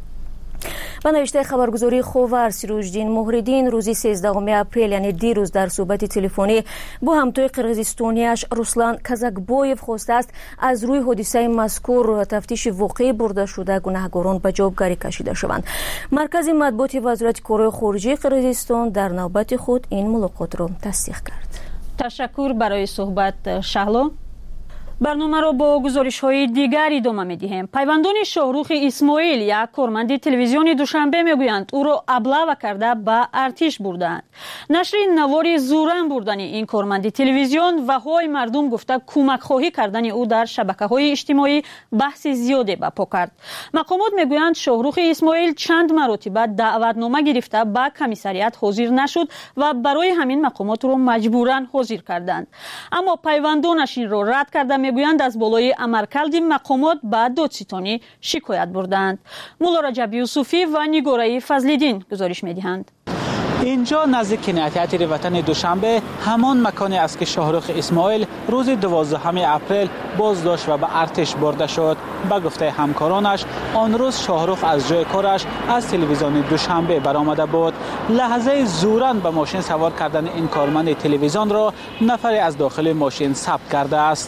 ба навиштаи хабаргузории ховар Сироҷдин Муҳриддин рӯзи сездаҳуми апрел, яъне дирӯз, дар суҳбати телефонӣ бо ҳамтои қирғизистониаш Руслан Казакбоев хостааст аз рӯи ҳодисаи мазкур тафтиши воқеӣ бурда шуда гунаҳгорон ба ҷавобгарӣ кашида шаванд. маркази матбуоти вазорати корҳои хориҷии Қирғизистон дар навбати худ ин мулоқотро тасдиқ кард. ташаккур барои суҳбат, шаҳло. барномаро бо гузоришҳои дигар идома медиҳем. пайвандони Шоҳрухи Исмоил, як корманди телевизиони Душанбе, мегӯянд ӯро аблава карда ба артиш бурдаанд. нашри навори зӯран бурдани ин корманди телевизион ва ҳои мардум гуфта кӯмакхоҳӣ кардани ӯ дар шабакаҳои иҷтимоӣ баҳси зиёде барпо кард. мақомот мегӯянд Шоҳрухи Исмоил чанд маротиба даъватнома гирифта ба комиссариат ҳозир нашуд ва барои ҳамин мақомот ӯро маҷбуран ҳозир карданд. аммо пайвандонаш инро рад карда мегӯянд аз болои амаркалди мақомот ба додситонӣ шикоят бурдаанд. мулло Раҷаб Юсуфӣ ва Нигораи Фазлиддин гузориш медиҳанд. اینجا نزدیک کنایت وطن دوشنبه همان مکانی است که شاهرخ اسماعیل روز دوازدهم اپریل بازداشت و به ارتش برده شد. به گفته همکارانش آن روز شاهرخ از جای کارش از تلویزیون دوشنبه برآمده بود. لحظه زورن به ماشین سوار کردن این کارمند تلویزیون را نفری از داخل ماشین ثبت کرده است.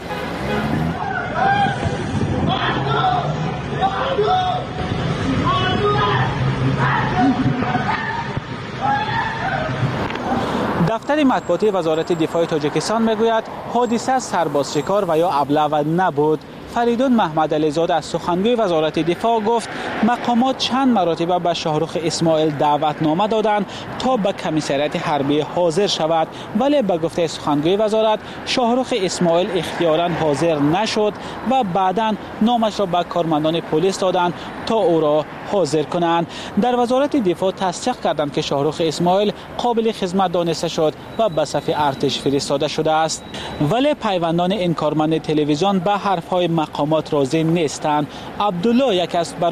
دفتر مطبوعاتی وزارت دفاع تاجیکستان میگوید حادثه سربازشکار و یا ابله نبود. فریدون محمد علیزاده از سخنگوی وزارت دفاع گفت مقامات چند مرتبه به شاهرخ اسماعیل دعوتنامه دادند تا به کمیسریت حربی حاضر شود، ولی به گفته سخنگوی وزارت شاهرخ اسماعیل اختیاراً حاضر نشد و بعداً نامش را به کارمندان پلیس دادند تا او را حاضر کنند. در وزارت دفاع تصدیق کردند که شاهرخ اسماعیل قابل خدمت دانسته شد و به صف ارتش فرستاده شده است، ولی پیوندان این کارمند تلویزیون به حرفهای مقامات راضی نیستند. عبدالله، یک از برادران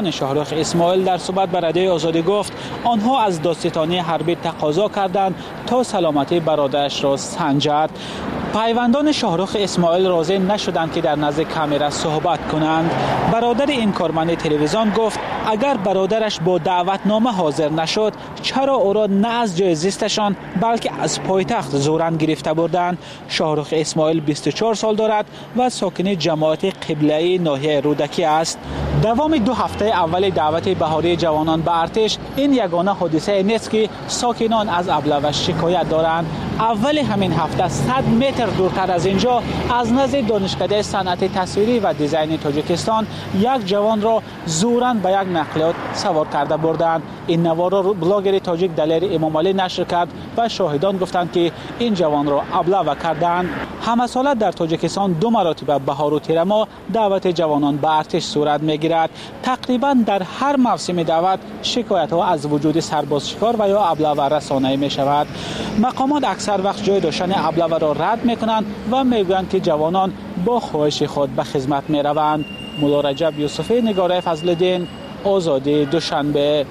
پایوندان شاهرخ اسماعیل در صحبت با رادیوی آزادی گفت آنها از دادستانی حربی تقاضا کردند تا سلامتی برادرش را سنجد. پایوندان شاهرخ اسماعیل راضی نشدند که در نزد کامرا صحبت کنند. برادر این کارمند تلویزیون گفت اگر برادرش با دعوتنامه حاضر نشد چرا او را نه از جای زیستشان بلکه از پایتخت زورن گرفته بردند. شاهرخ اسماعیل بیست و چهار سال دارد و ساکن جماعت قبله‌ای ناحیه رودکی است. دوام دو هفته اول دعوت بهاری جوانان به ارتش این یگانه حادثه نیست که ساکنان از ابله شکایت دارند. اول همین هفته صد متر دورتر از اینجا از نزد دانشکده صنعت تصویری و دیزاین تاجیکستان یک جوان را زوراً به یک نقلیات سوار کرده بردند. این نوار را بلاگر تاجیک دلیر امام علی نشر کرد و شاهدان گفتند که این جوان را ابله کردند. همه ساله در تاجیکستان دو مرتبه بهار و تیر ماه دعوت جوانان به ارتش صورت میگیرد. تقریبا در هر موسم دعوت شکایت ها از وجود سرباز شکار و یا ابله رسانه‌ای می شود. مقامات اکثر وقت جای داشتن ابله را رد میکنند و میگویند که جوانان با خواهش خود به خدمت می روند. مولا رجب یوسفی، نگاره فضل‌الدین، آزادی، دوشنبه.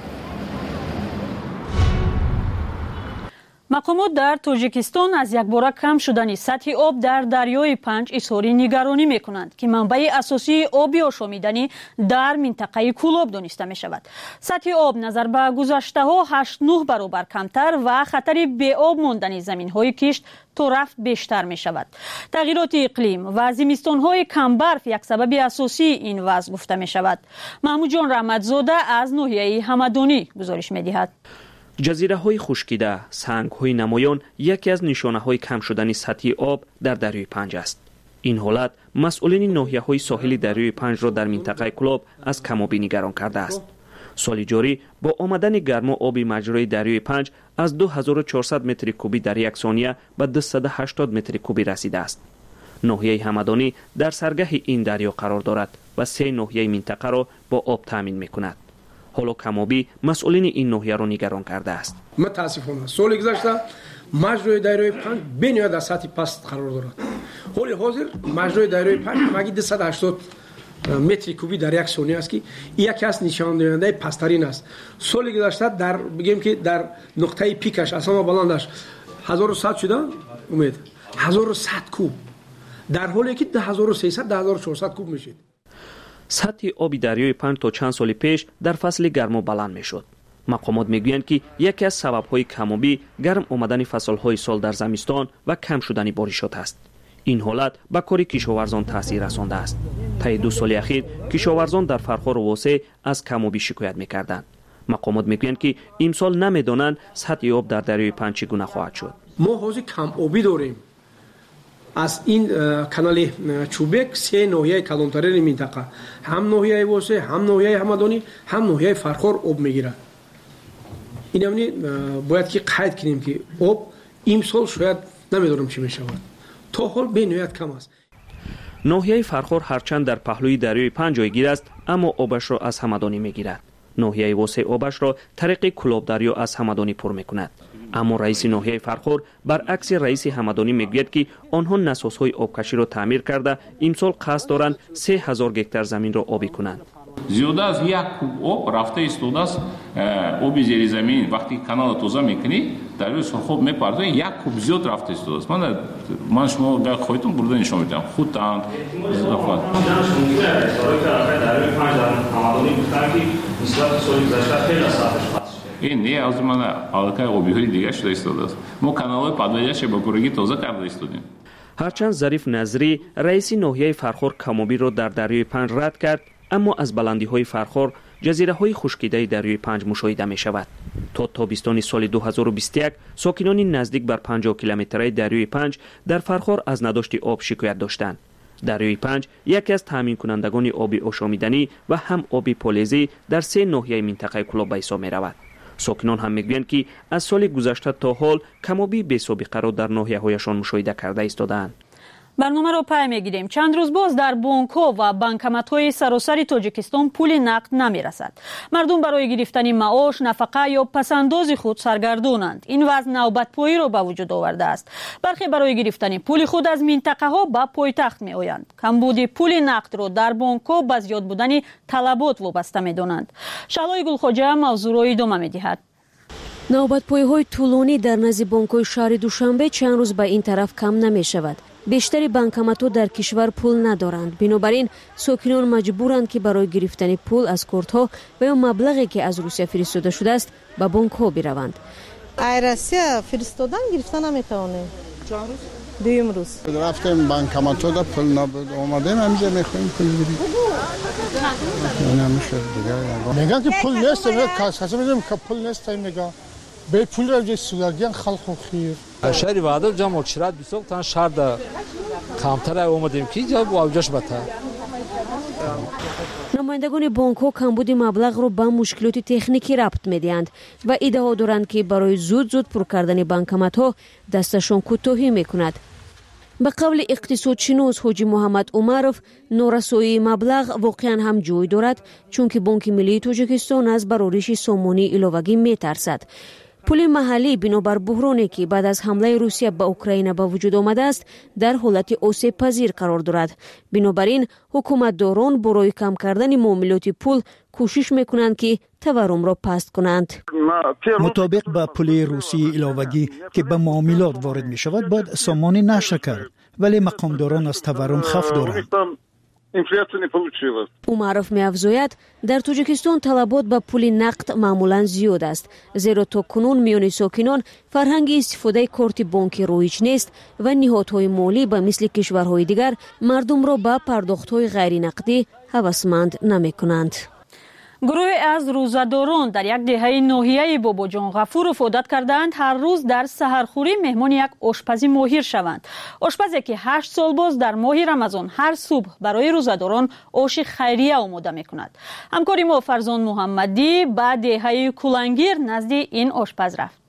مقامات در تاجیکستان از یک باره کم شدن سطح آب در دریای پنج اظهار نگرانی می کنند که منبع اساسی آبی آشامیدنی در منطقه کولاب دانسته می شود. سطح آب نظر به گذشته ها هشت نه برابر کمتر و خطر بی آب ماندن زمین های کشت تا رفت بیشتر می شود. تغییرات اقلیم و زمستان های کم برف یک سبب اساسی این وضع گفته می شود. محمود جان رحمتزاده از ناحیه همدانی گزارش می دهد. جزیره های خشکیده، سنگ های نمایان یکی از نشانه های کم شدن سطح آب در دریای پنج است. این حالت مسئولین ناحیه های ساحلی دریای پنج را در منطقه کولاب از کمابی نگران کرده است. سال جاری با آمدن گرما آب مجرای دریای پنج از دو هزار و چهارصد متر کوبی در یک ثانیه به دویست و هشتاد متر کوبی رسیده است. ناحیه همدانی در سرگه این دریا قرار دارد و سه ناحیه منطقه را با آب تامین می‌کند. حالا کمابی مسئولین این ناحیه را نگران کرده است. متاسفانه سال گذشته مجرای دریای پنج بنیاد در سطح پست قرار دارد. حال حاضر مجرای دریای پنج مگی دویست و هشتاد متر کوبی در یک ثانیه است که یکی از نشان دهنده پسترین است. سال گذشته در بگیم که در نقطه پیکش اصلا بلندش هزار و صد شده امید هزار و صد کوب در حالی که ده هزار و سیصد ده هزار و چهارصد کوب میشه. سطح آب دریای پنج تا چند سال پیش در فصل گرما بلند میشد. مقامات میگویند که یکی از سبب‌های کمابی گرم آمدن فصل‌های سال در زمستان و کم شدن بارشات است. این حالت به کار کشاورزان تاثیر رسانده است. طی دو سال اخیر کشاورزان در فرخار و واسع از کمابی شکایت میکردند. مقامات میگویند که امسال نمیدانند سطح آب در دریای پنج چگونه خواهد شد. ما حاضر کم آبی داریم. از این کانال چوبک سه ناحیه کلانترین منطقه هم ناحیه واسع هم ناحیه همدانی هم ناحیه فرخار آب میگیرد. این یعنی باید که قید کنیم که آب امسال شاید نمیدونم چی میشود. تا حال به نهایت کم است. ناحیه فرخار هرچند در پهلوی دریای پنج جایگیر است اما آبش را از همدانی میگیرد. ناحیه واسع آبش را طریق کولاب دریا از همدانی پر میکند. اما رئیس ناحیه فرخار برعکس رئیس همدانی میگوید که آنها نسازهای آبکشی را تعمیر کرده امسال قصد دارند سه هزار گکتار زمین را آبی کنند. زیاده از یک کوب آب رفته ایستاده است. آب زیر زمین وقتی کانال توزیع میکنی در روی سرخوب میپرده یک کوب زیاد رفته ایستاده است. من من شما در خودتون برده نشون میدم. خود تان اضافه این نه از من علاقه آبی های دیگه شده ایستاده است. ما کانال پادویش با گورگی توزیع کرده ایستادیم. هرچند ظریف نظری رئیس ناحیه فرخار کمابی را در دریای پنج رد کرد اما از بلندی های فرخار جزیره های خشکیده دریای پنج مشاهده می شود. تا تابستان سال دو هزار و بیست و یک ساکنان نزدیک بر پنجاه کیلومتری دریای پنج در فرخار از نداشت آب شکایت داشتند. دریای پنج یکی از تامین کنندگان آب آشامیدنی و هم آب پالیزی در سه ناحیه منطقه کولاب به حساب می رود. ساکنان هم میگویند که از سال گذشته تا حال کمابی بی سابقه را در ناحیه هایشان مشاهده کرده ایستادند. برنامه را پای میگیریم. چند روز باز در بانک‌ها و بانکمت‌های سراسر تاجیکستان پول نقد نمی‌رسد. مردم برای گرفتن معاش، نفقه یا پسنداز خود سرگردانند. این وضع نوبت‌پایی را به وجود آورده است. برخی برای گرفتن پول خود از منطقه‌ها به پایتخت می‌آیند. کمبود پول نقد را در بانک‌ها به زیاد بودن طلبات وابسته می‌دانند. شعلای گلخواجه موضوع را ادامه می‌دهد. نوبت‌پایی‌های طولانی در نزد بانک‌های شهر دوشنبه چند روز به این طرف کم نمی‌شود. بیشتری بانکمت‌ها در کشور پول ندارند. بنابراین ساکنان مجبورند که برای گرفتن پول از کارت‌ها و یا مبلغی که از روسیه فرستاده شده است به بانک‌ها بروند. روسیه فرستادن گرفتن نمی‌توانیم. چند روز؟ دویم روز. رفتیم بانکمت‌ها در پول نبود. اومدیم همینجا می‌خوایم پول بدیم. نمیشه دیگه. میگن که پول نیست، میگن کاسه میگم که پول نیست میگن. به پول را جای سوگرگیان خلق و خیر. شهری وعده جام اکشرات بیسوق تان شهر دا کمتر اومدیم که جا واوجش بتا. نمایندگان بانک‌ها کمبود مبلغ را به مشکلات تکنیکی ربط می‌دهند و ادعا دارند که برای زود زود پر کردن بانکمت‌ها دستشان کوتاهی می‌کند. به قول اقتصادشناس حاجی محمد عمرов نورسایی مبلغ واقعا هم جای دارد، چون که بانک ملی تاجیکستان از برآورش سامانی علاوگی می‌ترسد. پول محلی بنابر بحرانی که بعد از حمله روسیه به اوکراین به وجود آمده است در حالت آسیب پذیر قرار دارد. بنابراین حکومتداران برای کم کردن معاملات پول کوشش میکنند که تورم را پست کنند. مطابق با پول روسی علاوگی که به معاملات وارد می شود باید سامانی نشه کرد، ولی مقامداران از تورم خوف دارند. عمرов می‌افزاید در تاجیکستان طلبات به پول نقد معمولا زیاد است، زیرا تا کنون میان ساکنان فرهنگ استفاده کارت بانکی رایج نیست و نهادهای مالی به مثل کشورهای دیگر مردم را به پرداخت‌های غیر نقدی هوسمند نمی‌کنند. گروه از روزه‌داران در یک دهه ناحیه باباجان غفورов عادت کردند هر روز در سحرخوری مهمان یک آشپزی ماهر شوند. آشپزی که هشت سال باز در ماه رمضان هر صبح برای روزه‌داران آش خیریه آماده می‌کند. همکار ما فرزان محمدی به دهه کلنگیر نزد این آشپز رفت.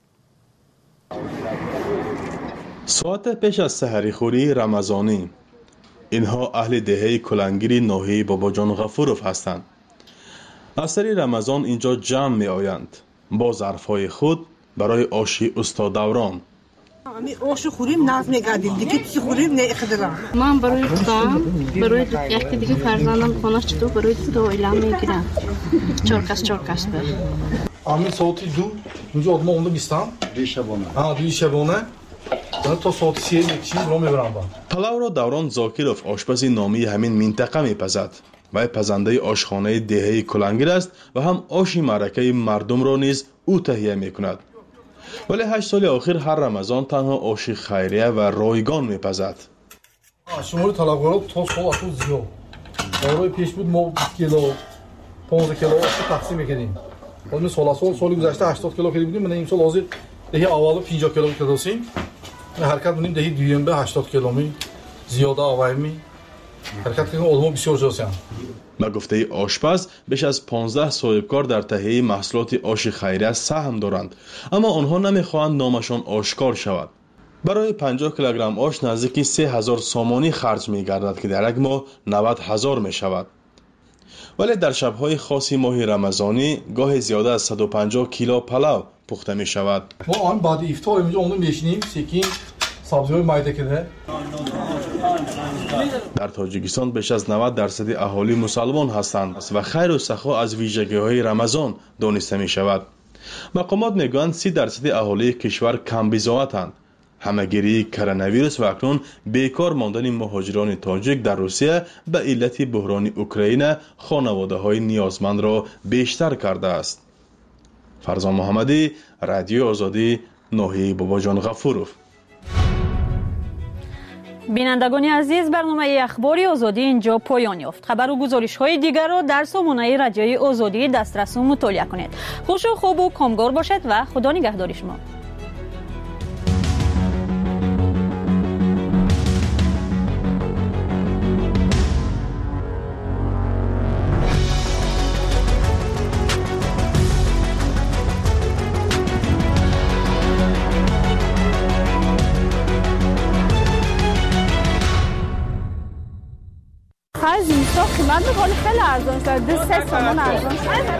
ساعت پیش از سحرخوری رمضانی اینها اهل دهه کلنگیر ناحیه باباجان غفورov هستند. از سری رمضان اینجا جمع می آیند با ظرفهای خود برای آشی استاد دوران. آش خوریم ناز میگردیم دیگه چی خوریم نه اقدرام. من برای خودم برای یک دیگه فرزندم خانه چطور برای دو ایلام میگیرم. چورکاس چورکاس بر. آمین ساعتی دو اینجا آدم اونده بیستم. دو شبانه. آه دو شبانه. من تا ساعت سی یک چیز رو میبرم با. پلاو را دوران زاکیروف آشپز نامی همین منطقه میپزد. و پزنده آشخانه دهه کلنگیر است و هم آشی معرکه مردم را نیز او تهیه می کند. ولی هشت سال آخر هر رمضان تنها آشی خیریه و رایگان می پزد. شمار طلبکارا تا سال اخیر زیاد. برای پیش بود ما بیست کیلو پانزده کیلو آش تقسیم می‌کردیم. بعد سال سال سال گذشته هشتاد کیلو خرید بودیم. من این سال حاضر دهه اول پنجاه کیلو کردیم. حرکت بودیم دهه دوم به هشتاد کیلو می زیاده آوردیم. حرکت کنیم آدم بسیار جاسیم. به گفته آشپز بیش از پانزده صاحبکار در تهیه محصولات آش خیریه سهم دارند، اما آنها نمیخواهند نامشان آشکار شود. برای پنجاه کیلوگرم آش نزدیک سه هزار سامانی خرج می‌گردد که در یک ماه نود هزار می‌شود. ولی در شب‌های خاصی ماه رمضانی گاه زیاده از صد و پنجاه کیلو پلاو پخته می‌شود. ما آن بعد افطار اینجا اونو میشینیم سیکین سبزی‌های مایده کرده. در تاجیکستان بیش از نود درصد اهالی مسلمان هستند و خیر و سخا از ویژگی‌های رمضان دانسته می‌شود. مقامات میگویند سی درصد اهالی کشور کم بضاعتند. همه‌گیری کرونا ویروس و اکنون بیکار ماندن مهاجران تاجیک در روسیه به علت بحران اوکراین خانواده‌های نیازمند را بیشتر کرده است. فرزان محمدی، رادیو آزادی، ناحیه باباجان غفورov. بینندگان عزیز، برنامه اخباری آزادی اینجا پایان یافت. خبر و گزارش‌های دیگر را در سامانه رادیوی آزادی دسترس و مطالعه کنید. خوش و خوب و کامگار باشید و خدا نگهدار شما. خرج اینستا قیمت میکنه خیلی ارزان شد دو سه تومن ارزان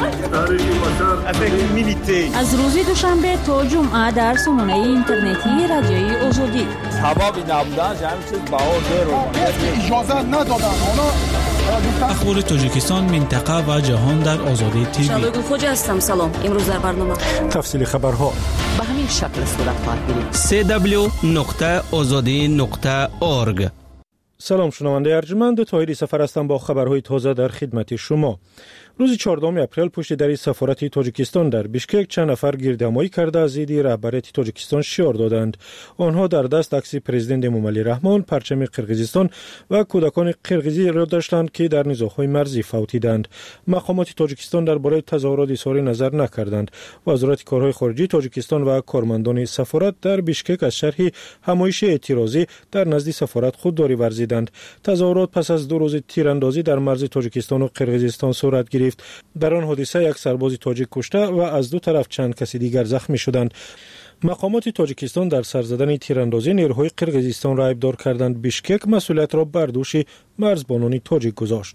شد. از روز دوشنبه تا جمعه در سامانه اینترنتی رادیوی آزادی سبب نبودن همین چیز بهار درو اجازه ندادن اونا. اخبار تاجیکستان، منطقه و جهان در آزادی تیوی. شادو خوجا هستم. سلام. امروز در برنامه تفصیل خبرها به همین شکل صورت خواهد گرفت. سه دبلیو نقطه آزادی نقطه اورگ. سلام شنونده ارجمند، طاهری سفر هستم با خبرهای تازه در خدمت شما. روز چهاردهم اپریل پشت در سفارت تاجیکستان در بیشکک چند نفر گردهمایی کرده از ضد رهبریت تاجیکستان شعار دادند. آنها در دست عکس پرزیدنت امومالی رحمان، پرچم قرقیزستان و کودکان قرقیزی را داشتند که در نزاع‌های مرزی فوتیدند. مقامات تاجیکستان درباره تظاهرات اظهار نظر نکردند. وزارت کارهای خارجه تاجیکستان و کارمندان سفارت در بیشکک از شرح همایش اعتراضی در نزد سفارت خودداری ورزیدند. تظاهرات پس از دو روز تیراندازی در مرز تاجیکستان و قرقیزستان صورت گرفت. در آن حادثه یک سرباز تاجیک کشته و از دو طرف چند کسی دیگر زخمی شدند. مقامات تاجیکستان در سر زدن تیراندازی نیروهای قرقیزستان را ابدار کردند. بیشکک مسئولیت را بر دوش مرزبانان تاجیک گذاشت.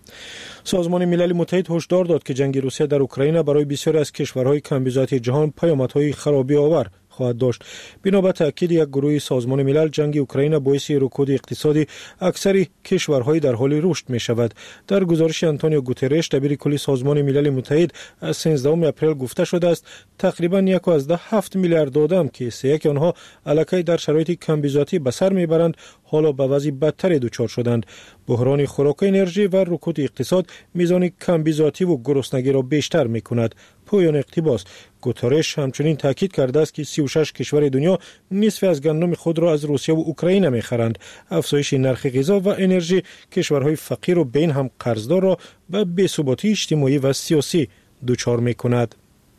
سازمان ملل متحد هشدار داد که جنگ روسیه در اوکراین برای بسیاری از کشورهای کمبیزات جهان پیامدهای خرابی آور خواهد داشت. بنا به تاکید یک گروه سازمان ملل، جنگ اوکراین باعث رکود اقتصادی اکثر کشورهای در حال رشد می شود. در گزارش آنتونیو گوترش، دبیر کلی سازمان ملل متحد، از سیزدهم اپریل گفته شده است تقریبا یک و هفت میلیارد آدم که سه یک آنها الکی در شرایط کمبیزاتی به سر میبرند حالا به وضع بدتری دچار شدند. بحران خوراک، انرژی و رکود اقتصاد میزان کمبیزاتی و گرسنگی را بیشتر می کند. پایان اقتباس. گوترش همچنین تاکید کرده است که سی و شش کشور دنیا نصف از گندم خود را از روسیه و اوکراین می‌خرند. افزایش نرخ غذا و انرژی کشورهای فقیر و بین هم قرضدار را به بی‌ثباتی اجتماعی و سیاسی دچار می‌کند.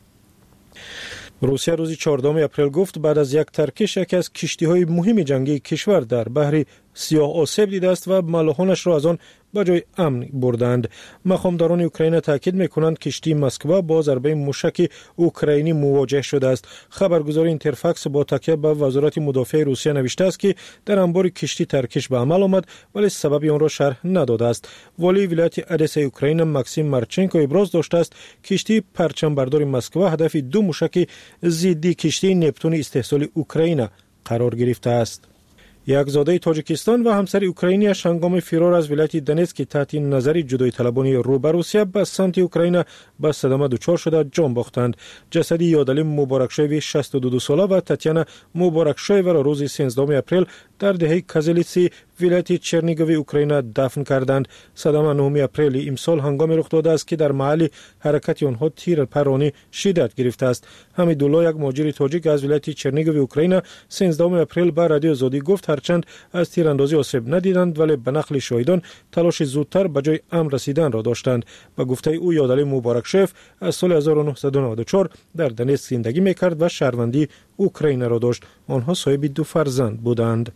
روسیه روز چهاردهم اپریل گفت بعد از یک ترکش یکی از کشتی‌های مهم جنگی کشور در بحر سیاه آسیب دیده است و ملاحانش را از آن به جای امن بردند. مقامداران اوکراین تاکید می‌کنند کشتی مسکو با ضربه موشک اوکراینی مواجه شده است. خبرگزاری اینترفاکس با تکیه به وزارت مدافع روسیه نوشته است که در انبار کشتی ترکش به عمل آمد ولی سبب آن را شرح نداده است. والی ولایت ادسا اوکراین ماکسیم مارچنکو ابراز داشته است کشتی پرچم بردار مسکو هدف دو موشک ضد کشتی نپتون استحصال اوکراین قرار گرفته است. یک زاده تاجیکستان و همسر اوکراینیش هنگام فرار از ولایت دنیتسک تحت نظر جدای طلبانی رو به روسیه به سمت اوکراین به صدمه دچار شده جان باختند. جسد یادلی مبارکشوی شصت و دو ساله و تاتیانا مبارکشوی را روز سیزدهم اپریل در دهه کازلیسی ولایت چرنیگوی اوکراین دفن کردند. صدمه نهم اپریل امسال هنگام رخ داده است که در محل حرکت آنها تیر پرانی شدت گرفته است. حمیدالله، یک مهاجر تاجیک از ولایت چرنیگوی اوکراین، سیزدهم اپریل به رادیو آزادی گفت هرچند از تیراندازی آسیب ندیدند ولی به نقل شاهدان تلاش زودتر به جای امن رسیدن را داشتند. به گفته او یادلی مبارکشوف از سال هزار و نهصد و نود و چهار در دنیتسک زندگی میکرد و شهروندی اوکراین را داشت. آنها صاحب دو فرزند بودند.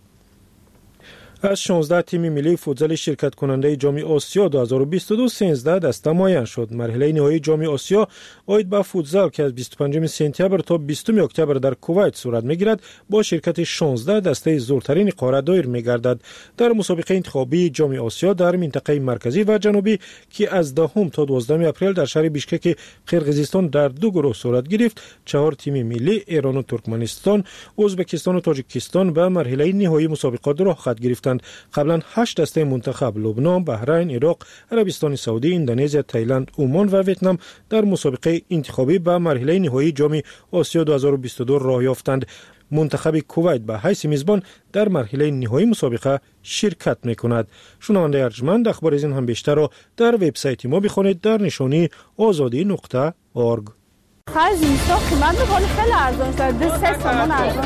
از شانزده تیم ملی فوتزال شرکت کننده جام آسیا دو هزار و بیست و دو سیزده دسته معین شد. مرحله نهایی جام آسیا آید به فوتزال که از بیست و پنجم سپتامبر تا بیستم اکتبر در کویت صورت میگیرد با شرکت شانزده دسته زورترین قاره دایر میگردد. در مسابقه انتخابی جام آسیا در منطقه مرکزی و جنوبی که از دهم تا دوازدهم اپریل در شهر بیشکک قرقیزستان در دو گروه صورت گرفت، چهار تیم ملی ایران و ترکمنستان، ازبکستان و تاجیکستان به مرحله نهایی مسابقات راه خواهد گرفت. قبلا هشت دسته منتخب لبنان، بحرین، عراق، عربستان سعودی، اندونزی، تایلند، عمان و ویتنام در مسابقه انتخابی به مرحله نهایی جام آسیا دو هزار و بیست و دو راه یافتند. منتخب کویت به حیث میزبان در مرحله نهایی مسابقه شرکت میکند. شنونده ارجمند، اخبار از این هم بیشتر را در وبسایت ما بخوانید در نشانی آزادی نقطه اورگ. خرج اینستا قیمت میکنه خیلی ارزان شد دو سه تومن ارزان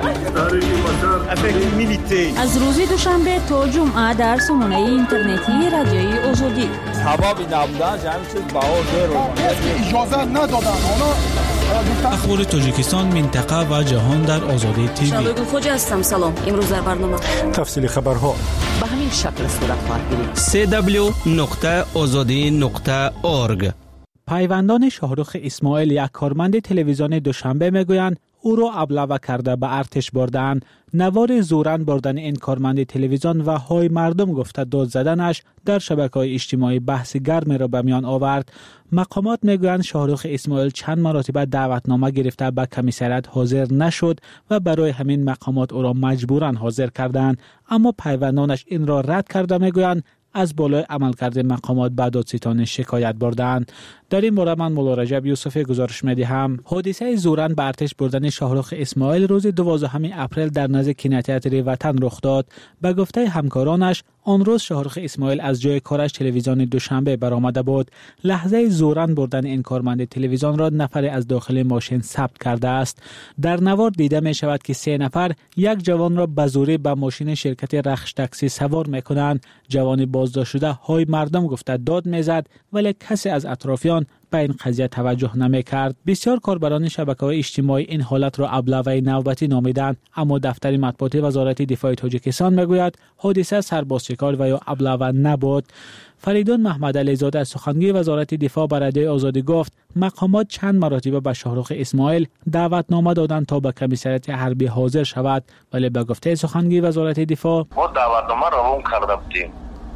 شد. از روز دوشنبه تا جمعه در سامانه اینترنتی رادیوی آزادی سبب نبودن همین چیز بهار درو اجازه ندادن اونا. اخبار تاجیکستان، منطقه و جهان در آزادی تیوی. شادو خوجا هستم. سلام. امروز در برنامه تفصیل خبرها به همین شکل صورت خواهد گرفت. سه دبلیو نقطه آزادی نقطه اورگ. پیوندان شاهرخ اسماعیل، یک کارمند تلویزیون دوشنبه میگویند او را ابله کرده به ارتش بردند. نوار زورن بردن این کارمند تلویزیون و های مردم گفته داد زدنش در شبکه‌های اجتماعی بحث گرمی را به میان آورد. مقامات میگویند شاهرخ اسماعیل چند مرتبه دعوتنامه گرفته به کمیسریات حاضر نشد و برای همین مقامات او را مجبوراً حاضر کردند، اما پیوندانش این را رد کرده میگویند از بالای عملکرد مقامات به دادستان شکایت بردند. در این باره من مولا رجب یوسفی گزارش می‌دهم. حادثه زورن به ارتش بردن شاهرخ اسماعیل روز دوازدهم اپریل در نزد کینوتئاتر وطن رخ داد. به گفته همکارانش آن روز شاهرخ اسماعیل از جای کارش تلویزیون دوشنبه برآمده بود. لحظه زورن بردن این کارمند تلویزیون را نفری از داخل ماشین ثبت کرده است. در نوار دیده می شود که سه نفر یک جوان را به زوری به ماشین شرکت رخش تاکسی سوار می‌کنند. جوان بازداشت شده های مردم گفته داد میزد ولی کسی از اطرافیان به این قضیه توجه نمی کرد. بسیار کاربران شبکه‌های اجتماعی این حالت را ابله نوبتی نامیدند، اما دفتر مطبوعات وزارت دفاع تاجیکستان میگوید حادثه سربازشکار و یا ابله نبود. فریدون محمد علیزاده از سخنگوی وزارت دفاع به رادیوی آزادی گفت مقامات چند مرتبه به شاهرخ اسماعیل دعوتنامه دادند تا به کمیسریات حربی حاضر شود، ولی به گفته سخنگوی وزارت دفاع ما دعوتنامه را اون کرده بودیم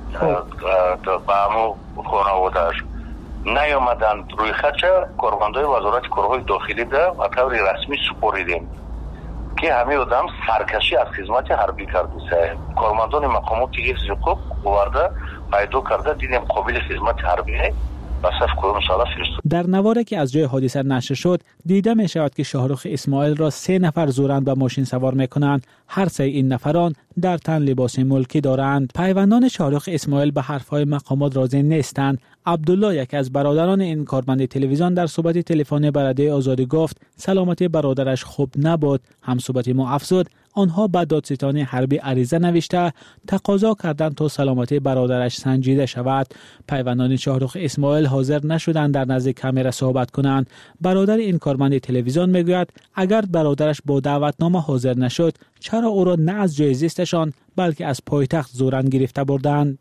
به همو خانواده‌اش نیامدند روی خط کارمندای وزارت کارهای داخلی ده و طور رسمی سپاریدیم که همه آدم سرکشی از خدمت حربی کرده. کارمندان مقامات حفظ حقوق آورده پیدا کرده دیدیم قابل خدمت حربی است. در نواری که از جای حادثه نشر شد دیده می شود که شاهرخ اسماعیل را سه نفر زورند به ماشین سوار می کنند. هر سه این نفران در تن لباس ملکی دارند. پیوندان شاهرخ اسماعیل به حرفهای مقامات راضی نیستند. عبدالله یک از برادران این کارمند تلویزیون در صحبت تلفنی با رادیوی آزادی گفت سلامتی برادرش خوب نبود. هم صحبت ما افزود آنها به دادستان حربی عریضه نوشته تقاضا کردند تا سلامتی برادرش سنجیده شود. پیوندان شاهرخ اسماعیل حاضر نشدند در نزد کامرا صحبت کنند. برادر این کارمند تلویزیون میگوید اگر برادرش با دعوتنامه حاضر نشد چرا او را نه از جای زیستشان بلکه از پایتخت زورن گرفته بردند.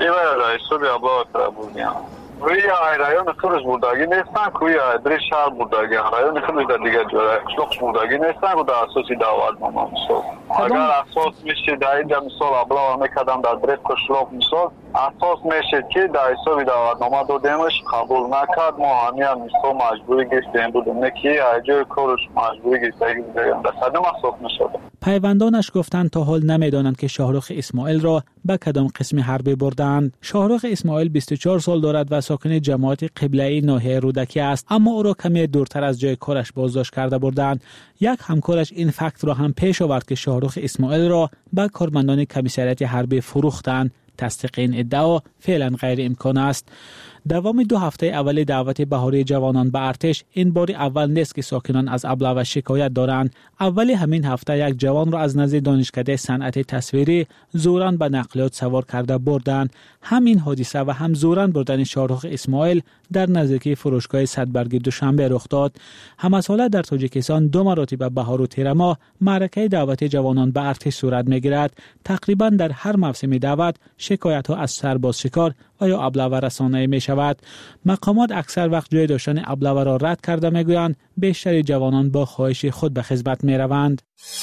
روی رایون خودش بوداگی نیستن کوی در شهر بوداگی رایون خودش در دیگر جای شخص بوداگی نیستن و در اساسی دعوتنامه میساد اگر اساس میشه در اینجا مثال ابلا میکردم در درست کشلاف مثال اساس میشه که در حسابی دعوتنامه دادیمش قبول نکرد ما همین مثال مجبوری گشتیم بودیم نه که اجای کارش مجبوری گشتیم در صدم اساس میشد. پیوندانش گفتند تا حال نمیدانند که شاهرخ اسماعیل را به کدام قسم حربی بردند. شاهرخ اسماعیل بیست و چهار سال دارد و ساکن جماعت قبله‌ای ناحیه رودکی است، اما او را کمی دورتر از جای کارش بازداشت کرده بردند. یک همکارش این فکت را هم پیش آورد که شاهرخ اسماعیل را به کارمندان کمیسریات حربی فروختند. تصدیق این ادعا فعلا غیر امکان است. دوام دو هفته اول دعوت بهاری جوانان به ارتش این بار اول نیست که ساکنان از ابله و شکایت دارند. اول همین هفته یک جوان را از نزد دانشکده صنعت تصویری زوران به نقلیات سوار کرده بردند. همین حادثه و هم زوران بردن شاهرخ اسماعیل در نزدیکی فروشگاه صدبرگ دوشنبه رخ داد. همساله در تاجیکستان دو مرتبه بهار و تیر ماه معرکه دعوت جوانان به ارتش صورت می‌گیرد. تقریبا در هر موسم دعوت شکایت ها از سرباز شکار و یا ابله و رسانه‌ای می شود. مقامات اکثر وقت جای داشتن ابله را رد کرده میگویند بیشتر جوانان با خواهش خود به خدمت می روند.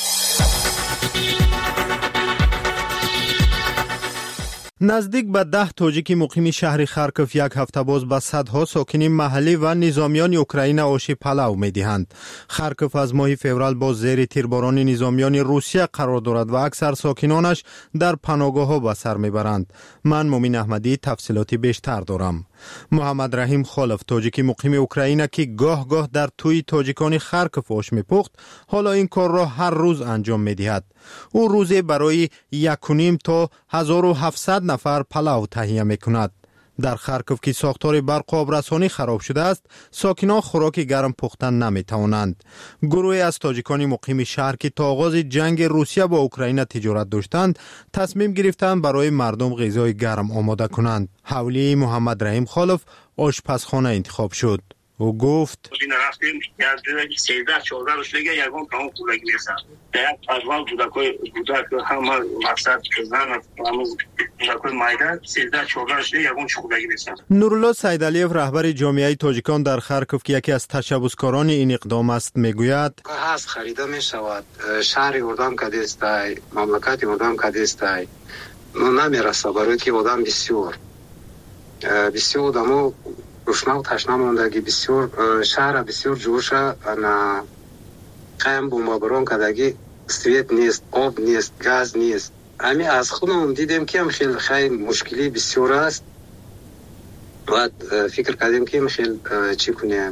نزدیک به ده تاجیک مقیم شهر خارکوف یک هفته باز به صدها ساکن محلی و نظامیان اوکراین آش پلو می دهند. خارکوف از ماه فوریه باز زیر تیرباران نظامیان روسیه قرار دارد و اکثر ساکنانش در پناهگاه ها به سر می برند. من مومین احمدی تفصیلاتی بیشتر دارم. محمد رحیم خالف تاجیک مقیم اوکراین که گاه گاه در توی تاجیکان خارکوف آش می پخت حالا این کار را هر روز انجام می دهد. او روزی برای یک و نیم تا هزار و هفتصد نفر پلو تهیه می کند. در خارکوف که ساختار برق و آبرسانی خراب شده است، ساکنان خوراک گرم پختن نمی توانند. گروهی از تاجیکان مقیم شهر که تا آغاز جنگ روسیه با اوکراین تجارت داشتند، تصمیم گرفتند برای مردم غذای گرم آماده کنند. حوالی محمد رحیم خالف آشپزخانه انتخاب شد. او گفت رفتیم یک سیزده چهارده روزگی یگان کام کولگی میرسن یک پروال کودکای کودک همه مقصد زن همه کودکای مایدان سیزده چهارده روزگی یگان کولگی میرسن. نورالله سیدعلیف رهبر جامعه تاجیکان در خارکوف که یکی از تشبثکاران این اقدام است میگوید هست خریده می شود شهر اردام کدیستای مملکت اردام کدیستای نمیرسه برای که آدم بسیار بسیار آدمو روشنا و تشنه ماندگی بسیار شهر بسیار جوشه انا قیم بمباران کدگی سویت نیست آب نیست گاز نیست امی از خودم دیدیم که هم خیلی خیلی مشکلی بسیار است و فکر کردیم که خیلی چی کنیم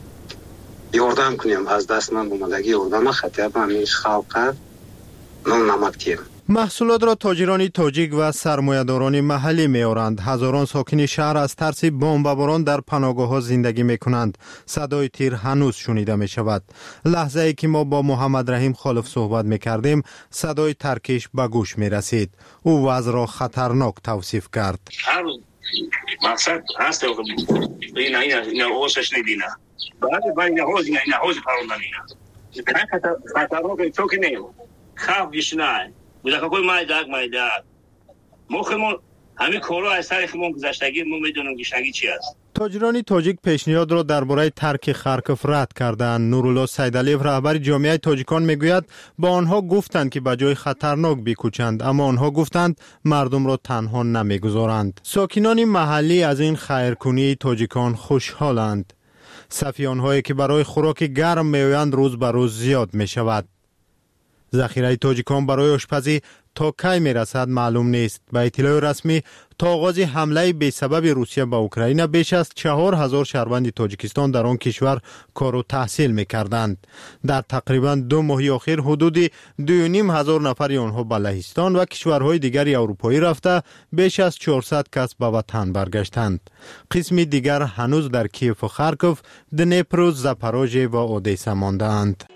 یاردم کنیم از دست من بماندگی یاردم خطیب همیش خلقه نون نمد کیم. محصولات را تاجران تاجیک و سرمایه‌داران محلی می‌آورند. هزاران ساکن شهر از ترس بمباران در پناهگاه‌ها زندگی می‌کنند. صدای تیر هنوز شنیده می‌شود. لحظه‌ای که ما با محمد رحیم خالف صحبت می‌کردیم، صدای ترکش به گوش می‌رسید. او وضع را خطرناک توصیف کرد. هر مقصد هست اینا اینا اینا اوسش نمی‌بینه. بعد بعد اینا هوز اینا اینا هوز پروندنینا. خطر خطرناک تو که نه. خواب گشنای. بوده که کوئی مایداک مایداک مخمون همین کارو از تاریخمون گذشتگی ما میدونیم گشنگی چی است. تاجران تاجیک پیشنهاد را درباره ترک خارکوف رد کردند. نورالله سیدعلیف رهبر جامعه تاجیکان میگوید با آنها گفتند که به جای خطرناک بکوچند، اما آنها گفتند مردم را تنها نمیگذارند. ساکنان محلی از این خیرکنی تاجیکان خوشحالند. صفی آنهایی که برای خوراک گرم میآیند روز به روز زیاد می شود. ذخیره تاجیکان برای آشپزی تا کی میرسد معلوم نیست. به اطلاع رسمی تا آغاز حمله بی سبب روسیه به اوکراین بیش از چهار هزار شهروند تاجیکستان در آن کشور کار و تحصیل میکردند. در تقریبا دو ماه اخیر حدود دو و نیم هزار نفر آنها به لهستان و کشورهای دیگر اروپایی رفته بیش از چهارصد کس به وطن برگشتند. قسم دیگر هنوز در کیف و خارکوف، دنیپر و زاپاروژه و اودیسا مانده‌اند.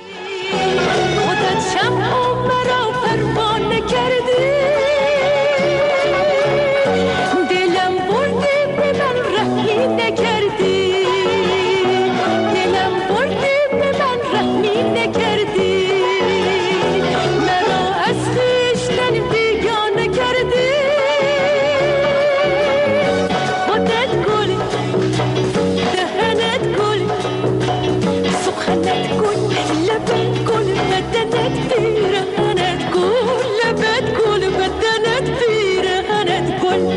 شمع مرا پروانه کردی دلم بردی به من رحمی نکردی دلم بردی به من رحمی نکردی مرا از خویشتن بیگانه کردی خودت گل دهنت گل سخنت گل لبت گل بدنت پیرهنت گل لبت گل بدنت پیرهنت گل.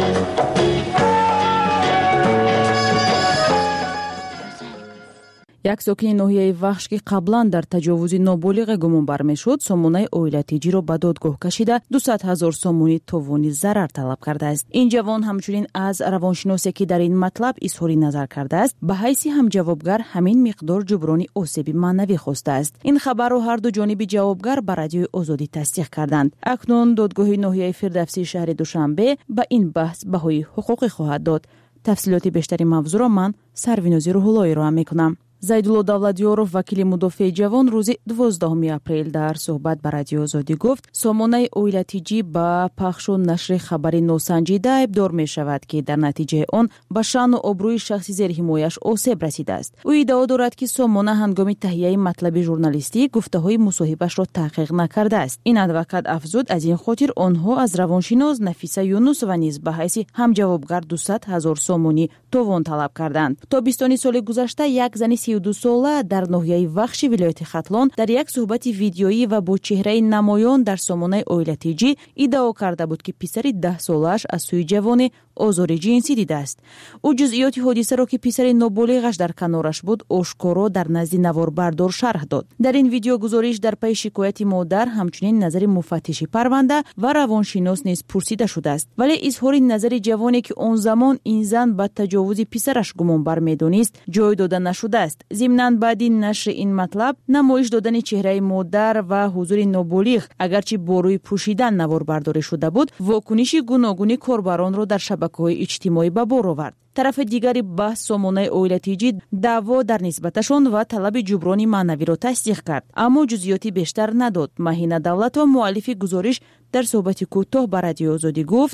یک ساکن ناحیه وحش که قبلا در تجاوز نابالغ گمانبر میشد سامانه اویلتیجی را به دادگاه کشیده دویست هزار سامانی توانی ضرر طلب کرده است. این جوان همچنین از روانشناسی که در این مطلب اظهار نظر کرده است به حیث هم جوابگر همین مقدار جبران آسیب معنوی خواسته است. این خبر را هر دو جانب جوابگر به رادیوی آزادی تصدیق کردند. اکنون دادگاه ناحیه فردوسی شهر دوشنبه به این بحث بهای حقوقی خواهد داد. تفصیلات بیشتری موضوع را من سروینازی روح‌اللهی را میکنم. زیدالله دولتیارов وکیل مدافع جوان روز دوازدهم اپریل در صحبت با رادیو آزادی گفت سامانه اویلتیجی با پخش و نشر خبر ناسنجیده ابدار می شود که در نتیجه آن به شأن و آبروی شخصی زیر حمایش آسیب رسیده است. او ادعا دارد که سامانه هنگام تهیه مطلب ژورنالیستی گفته‌های مصاحبه‌اش را تحقیق نکرده است. این ادوکات افزود از این خاطر آنها از روانشناس نفیسه یونس و نیز به حیث هم جوابگر دویست هزار سامانی توان طلب کردند. تا بیستم سال گذشته یک زن سی و دو ساله در ناحیه وخش ولایت ختلان در یک صحبت ویدیویی و با چهره نمایان در سامانه اویلتیجی ادعا کرده بود که پسر ده سالش از سوی جوان آزار جنسی دیده است. او جزئیات حادثه را که پسر نابالغش در کنارش بود آشکارا در نزد نواربردار شرح داد. در این ویدیو گزارش در پی شکایت مادر همچنین نظر مفتش پرونده و روانشناس نیز پرسیده شده است. ولی اظهار نظر جوانی که اون زمان این زن به تجاوز پسرش گمانبر میدونست جای داده نشده است. ضمناً بعد نشر این مطلب نمایش دادن چهره مادر و حضور نابالغ اگرچه با روی پوشیدن نواربرداری شده بود واکنش گوناگون کاربران را در شبکه‌های اجتماعی به بار آورد. طرف دیگری بحث سامانه اویلتیجی دعوا در نسبتشان و طلب جبران معنوی را تصدیق کرد اما جزئیاتی بیشتر نداد. مهینه دولت و مؤلف گزارش در صحبت کوتاه با رادیو آزادی گفت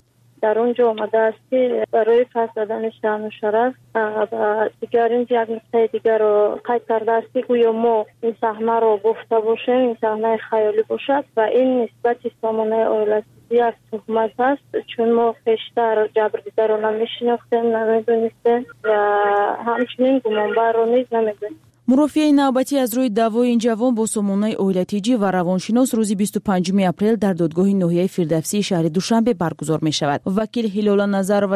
در اونجا آمده است که برای پس دادن شأن و شرف و دیگر این یک نکته دیگر رو قید کرده است که گویا ما این صحنه رو گفته باشیم، این صحنه خیالی باشد و این نسبت سامانه ایالتی یک تهمت است، چون ما پیشتر جبر دیده رو نمیشناختیم، نمیدونستیم و همچنین گمانبر رو نیز نمیدونستیم. مرافعه نوبتی از روی دعوای این جوان با سامانه ایالتی و روانشناس روز بیست و پنجم اپریل در دادگاه ناحیه فردوسی شهر دوشنبه برگزار می شود. وکیل هلال نظر و